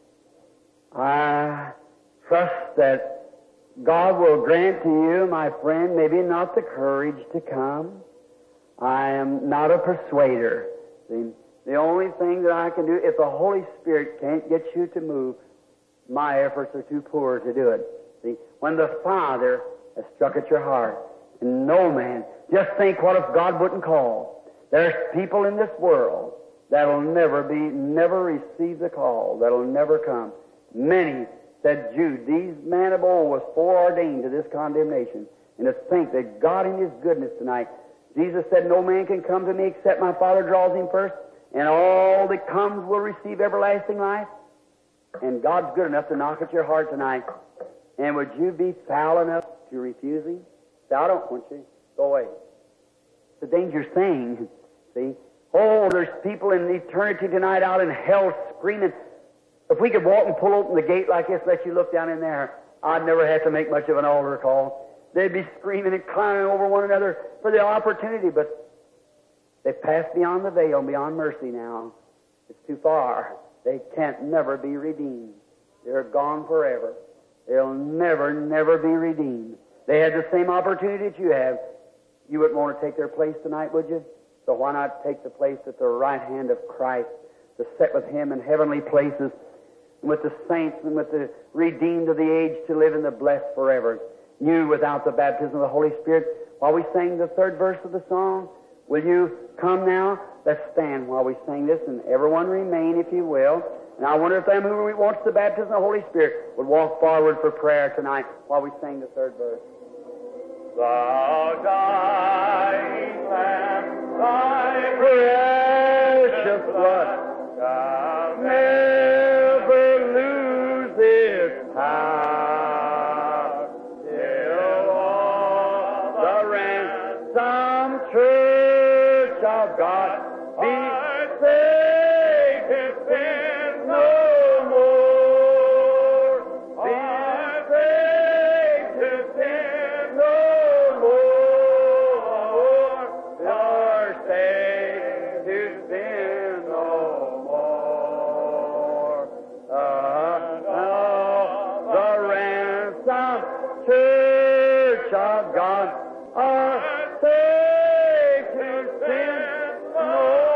I trust that God will grant to you, my friend, maybe not the courage to come. I am not a persuader. See, the only thing that I can do, if the Holy Spirit can't get you to move, my efforts are too poor to do it. See, when the Father has struck at your heart, and no man, just think what if God wouldn't call. There's people in this world that'll never be, never receive the call, that'll never come. Many said Jude, these men of old was foreordained to this condemnation. And to think that God in His goodness tonight, Jesus said, no man can come to me except my Father draws him first, and all that comes will receive everlasting life. And God's good enough to knock at your heart tonight. And would you be foul enough to refuse Him? Say, I don't want you. Go away. It's a dangerous thing. See? Oh, there's people in eternity tonight out in hell screaming. If we could walk and pull open the gate like this, let you look down in there, I'd never have to make much of an altar call. They'd be screaming and climbing over one another for the opportunity, but they've passed beyond the veil, beyond mercy now. It's too far. They can't never be redeemed. They're gone forever. They'll never, never be redeemed. They had the same opportunity that you have. You wouldn't want to take their place tonight, would you? So why not take the place at the right hand of Christ, to sit with Him in heavenly places, with the saints and with the redeemed of the age, to live in the blessed forever. new without the baptism of the Holy Spirit, while we sing the third verse of the song? Will you come now? Let's stand while we sing this, and everyone remain, if you will. And I wonder if them who wants the baptism of the Holy Spirit would walk forward for prayer tonight while we sing the third verse. Thou dying Lamb, thy Precious blood shall never lose its power till all the ransom church of God be saved and sin no more. Be saved and sin no more. You're saved to sin no more. Uh, uh, the ransom church of God are saved to sin no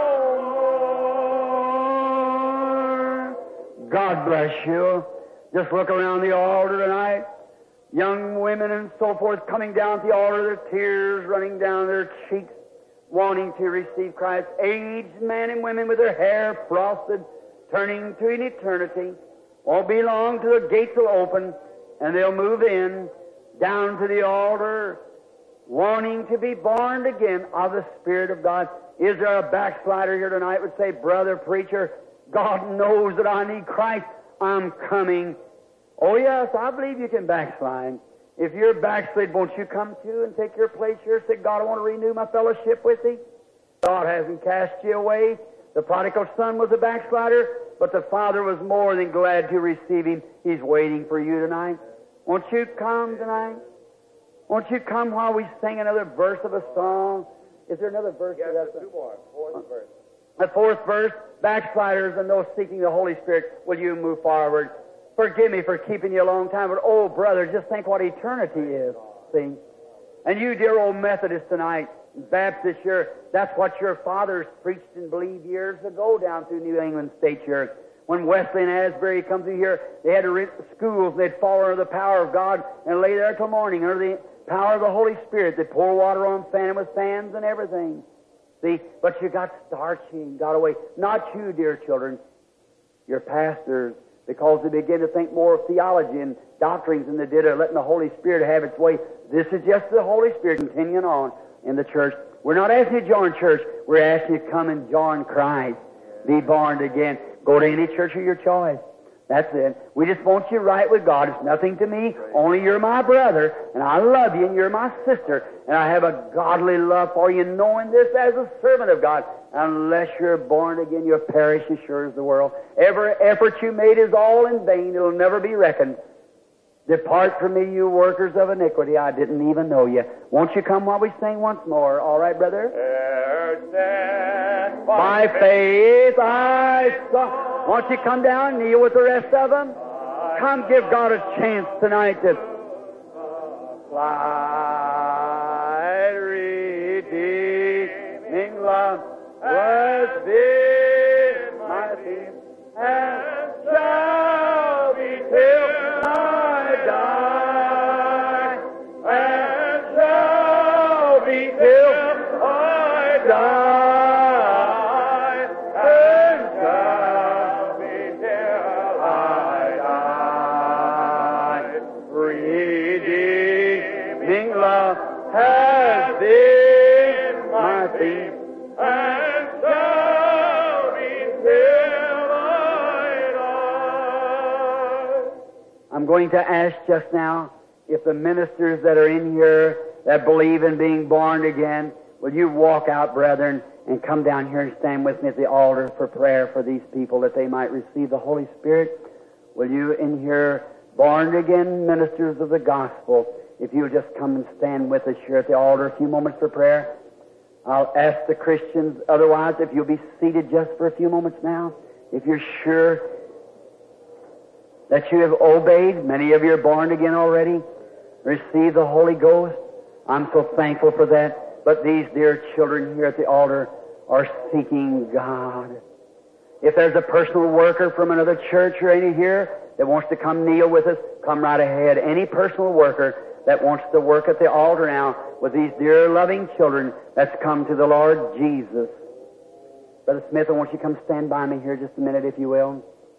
more. God bless you. Just look around the altar tonight. Young women and so forth coming down to the altar, their tears running down their cheeks, wanting to receive Christ. Aged men and women with their hair frosted, turning to an eternity. Won't be long till the gates will open and they'll move in down to the altar, wanting to be born again of the Spirit of God. Is there a backslider here tonight would say, Brother Preacher, God knows that I need Christ. I'm coming. Oh, yes, I believe you can backslide. If you're backslid, won't you come to and take your place here? Say, God, I want to renew my fellowship with Thee. God hasn't cast you away. The prodigal son was a backslider, but the Father was more than glad to receive him. He's waiting for you tonight. Won't you come tonight? Won't you come while we sing another verse of a song? Is there another verse? Yes, to that? there's two more. Fourth verse. The fourth verse, backsliders and those seeking the Holy Spirit, will you move forward? Forgive me for keeping you a long time, but oh, brother, just think what eternity is, see? And you, dear old Methodist tonight, Baptist, here, that's what your fathers preached and believed years ago down through New England State Church. When Wesley and Asbury come through here, they had to read schools, and they'd fall under the power of God and lay there till morning under the power of the Holy Spirit. They'd pour water on, fan them with fans and everything. See, but you got starchy and got away. Not you, dear children, your pastors, because they begin to think more of theology and doctrines than they did of letting the Holy Spirit have its way. This is just the Holy Spirit continuing on in the church. We're not asking you to join church. We're asking you to come and join Christ. Be born again. Go to any church of your choice. That's it. We just want you right with God. It's nothing to me. Only you're my brother, and I love you, and you're my sister, and I have a godly love for you, knowing this as a servant of God. Unless you're born again, you'll perish as sure as the world. Every effort you made is all in vain. It'll never be reckoned. Depart from me, you workers of iniquity. I didn't even know you. Won't you come while we sing once more? All right, brother? By faith I saw. Won't you come down and kneel with the rest of them? Come give God a chance tonight to fly, redeeming love was this my theme, and shall be till I die, and shall be till I die. Has been my theme, and shall be till I die. I'm going to ask just now if the ministers that are in here that believe in being born again, will you walk out, brethren, and come down here and stand with me at the altar for prayer for these people that they might receive the Holy Spirit? Will you in here, born again ministers of the gospel, if you'll just come and stand with us here at the altar a few moments for prayer. I'll ask the Christians otherwise if you'll be seated just for a few moments now. If you're sure that you have obeyed, many of you are born again already, received the Holy Ghost. I'm so thankful for that. But these dear children here at the altar are seeking God. If there's a personal worker from another church or any here that wants to come kneel with us, come right ahead. Any personal worker that wants to work at the altar now with these dear loving children that's come to the Lord Jesus. Brother Smith, I want you to come stand by me here just a minute, if you will.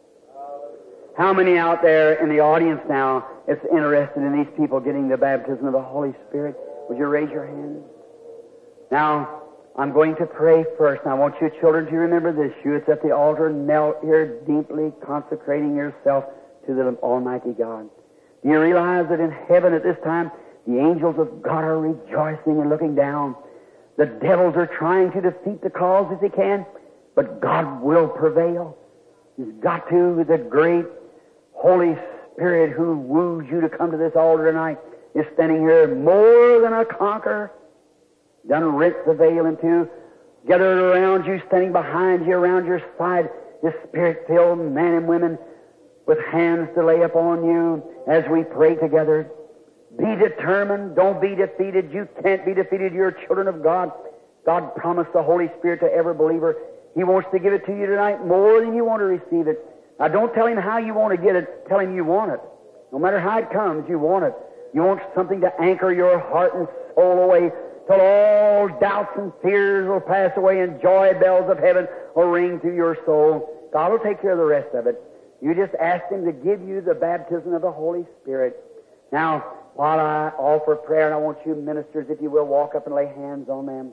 How many out there in the audience now is interested in these people getting the baptism of the Holy Spirit? Would you raise your hand? Now, I'm going to pray first. And I want you children to remember this. You that's at the altar, knelt here deeply consecrating yourself to the Almighty God. Do you realize that in heaven at this time, the angels of God are rejoicing and looking down? The devils are trying to defeat the cause as he can, but God will prevail. He's got to, with the great Holy Spirit who woos you to come to this altar tonight, is standing here more than a conqueror, done rent the veil in two, gathered around you, standing behind you, around your side, this Spirit-filled men and women with hands to lay upon you as we pray together. Be determined. Don't be defeated. You can't be defeated. You're children of God. God promised the Holy Spirit to every believer. He wants to give it to you tonight more than you want to receive it. Now, don't tell Him how you want to get it. Tell Him you want it. No matter how it comes, you want it. You want something to anchor your heart and soul away till all doubts and fears will pass away and joy bells of heaven will ring through your soul. God will take care of the rest of it. You just ask Him to give you the baptism of the Holy Spirit. Now, while I offer prayer, and I want you ministers, if you will, walk up and lay hands on them.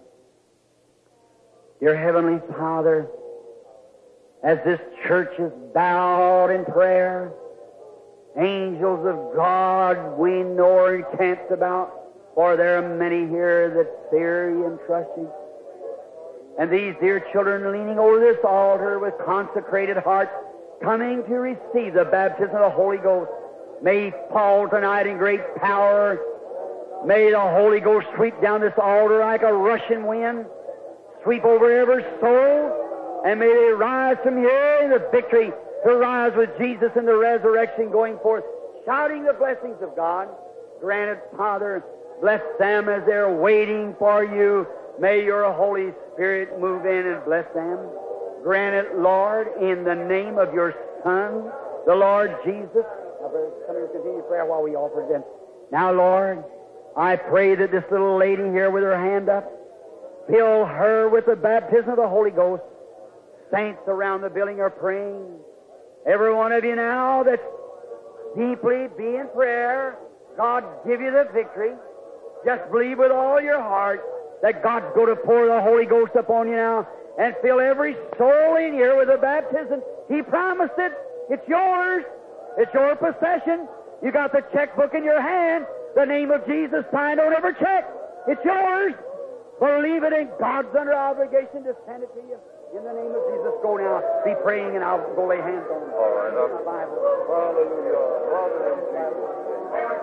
Dear Heavenly Father, as this church is bowed in prayer, angels of God we know are encamped about, for there are many here that fear you and trust you. And these dear children leaning over this altar with consecrated hearts, coming to receive the baptism of the Holy Ghost, may He fall tonight in great power. May the Holy Ghost sweep down this altar like a rushing wind, sweep over every soul, and may they rise from here in the victory to rise with Jesus in the resurrection, going forth, shouting the blessings of God. Grant it, Father. Bless them as they're waiting for you. May your Holy Spirit move in and bless them. Grant it, Lord, in the name of your Son, the Lord Jesus. Now, brothers, come here and continue prayer while we offer them. Now, Lord, I pray that this little lady here with her hand up, fill her with the baptism of the Holy Ghost. Saints around the building are praying. Every one of you now that's deeply be in prayer, God give you the victory. Just believe with all your heart that God's going to pour the Holy Ghost upon you now and fill every soul in here with the baptism. He promised it. It's yours. It's your possession. You got the checkbook in your hand. The name of Jesus signed on every check. It's yours. Believe it, and God's under obligation to send it to you. In the name of Jesus, go now. Be praying, and I'll go lay hands on you. All right. Hallelujah. Hallelujah.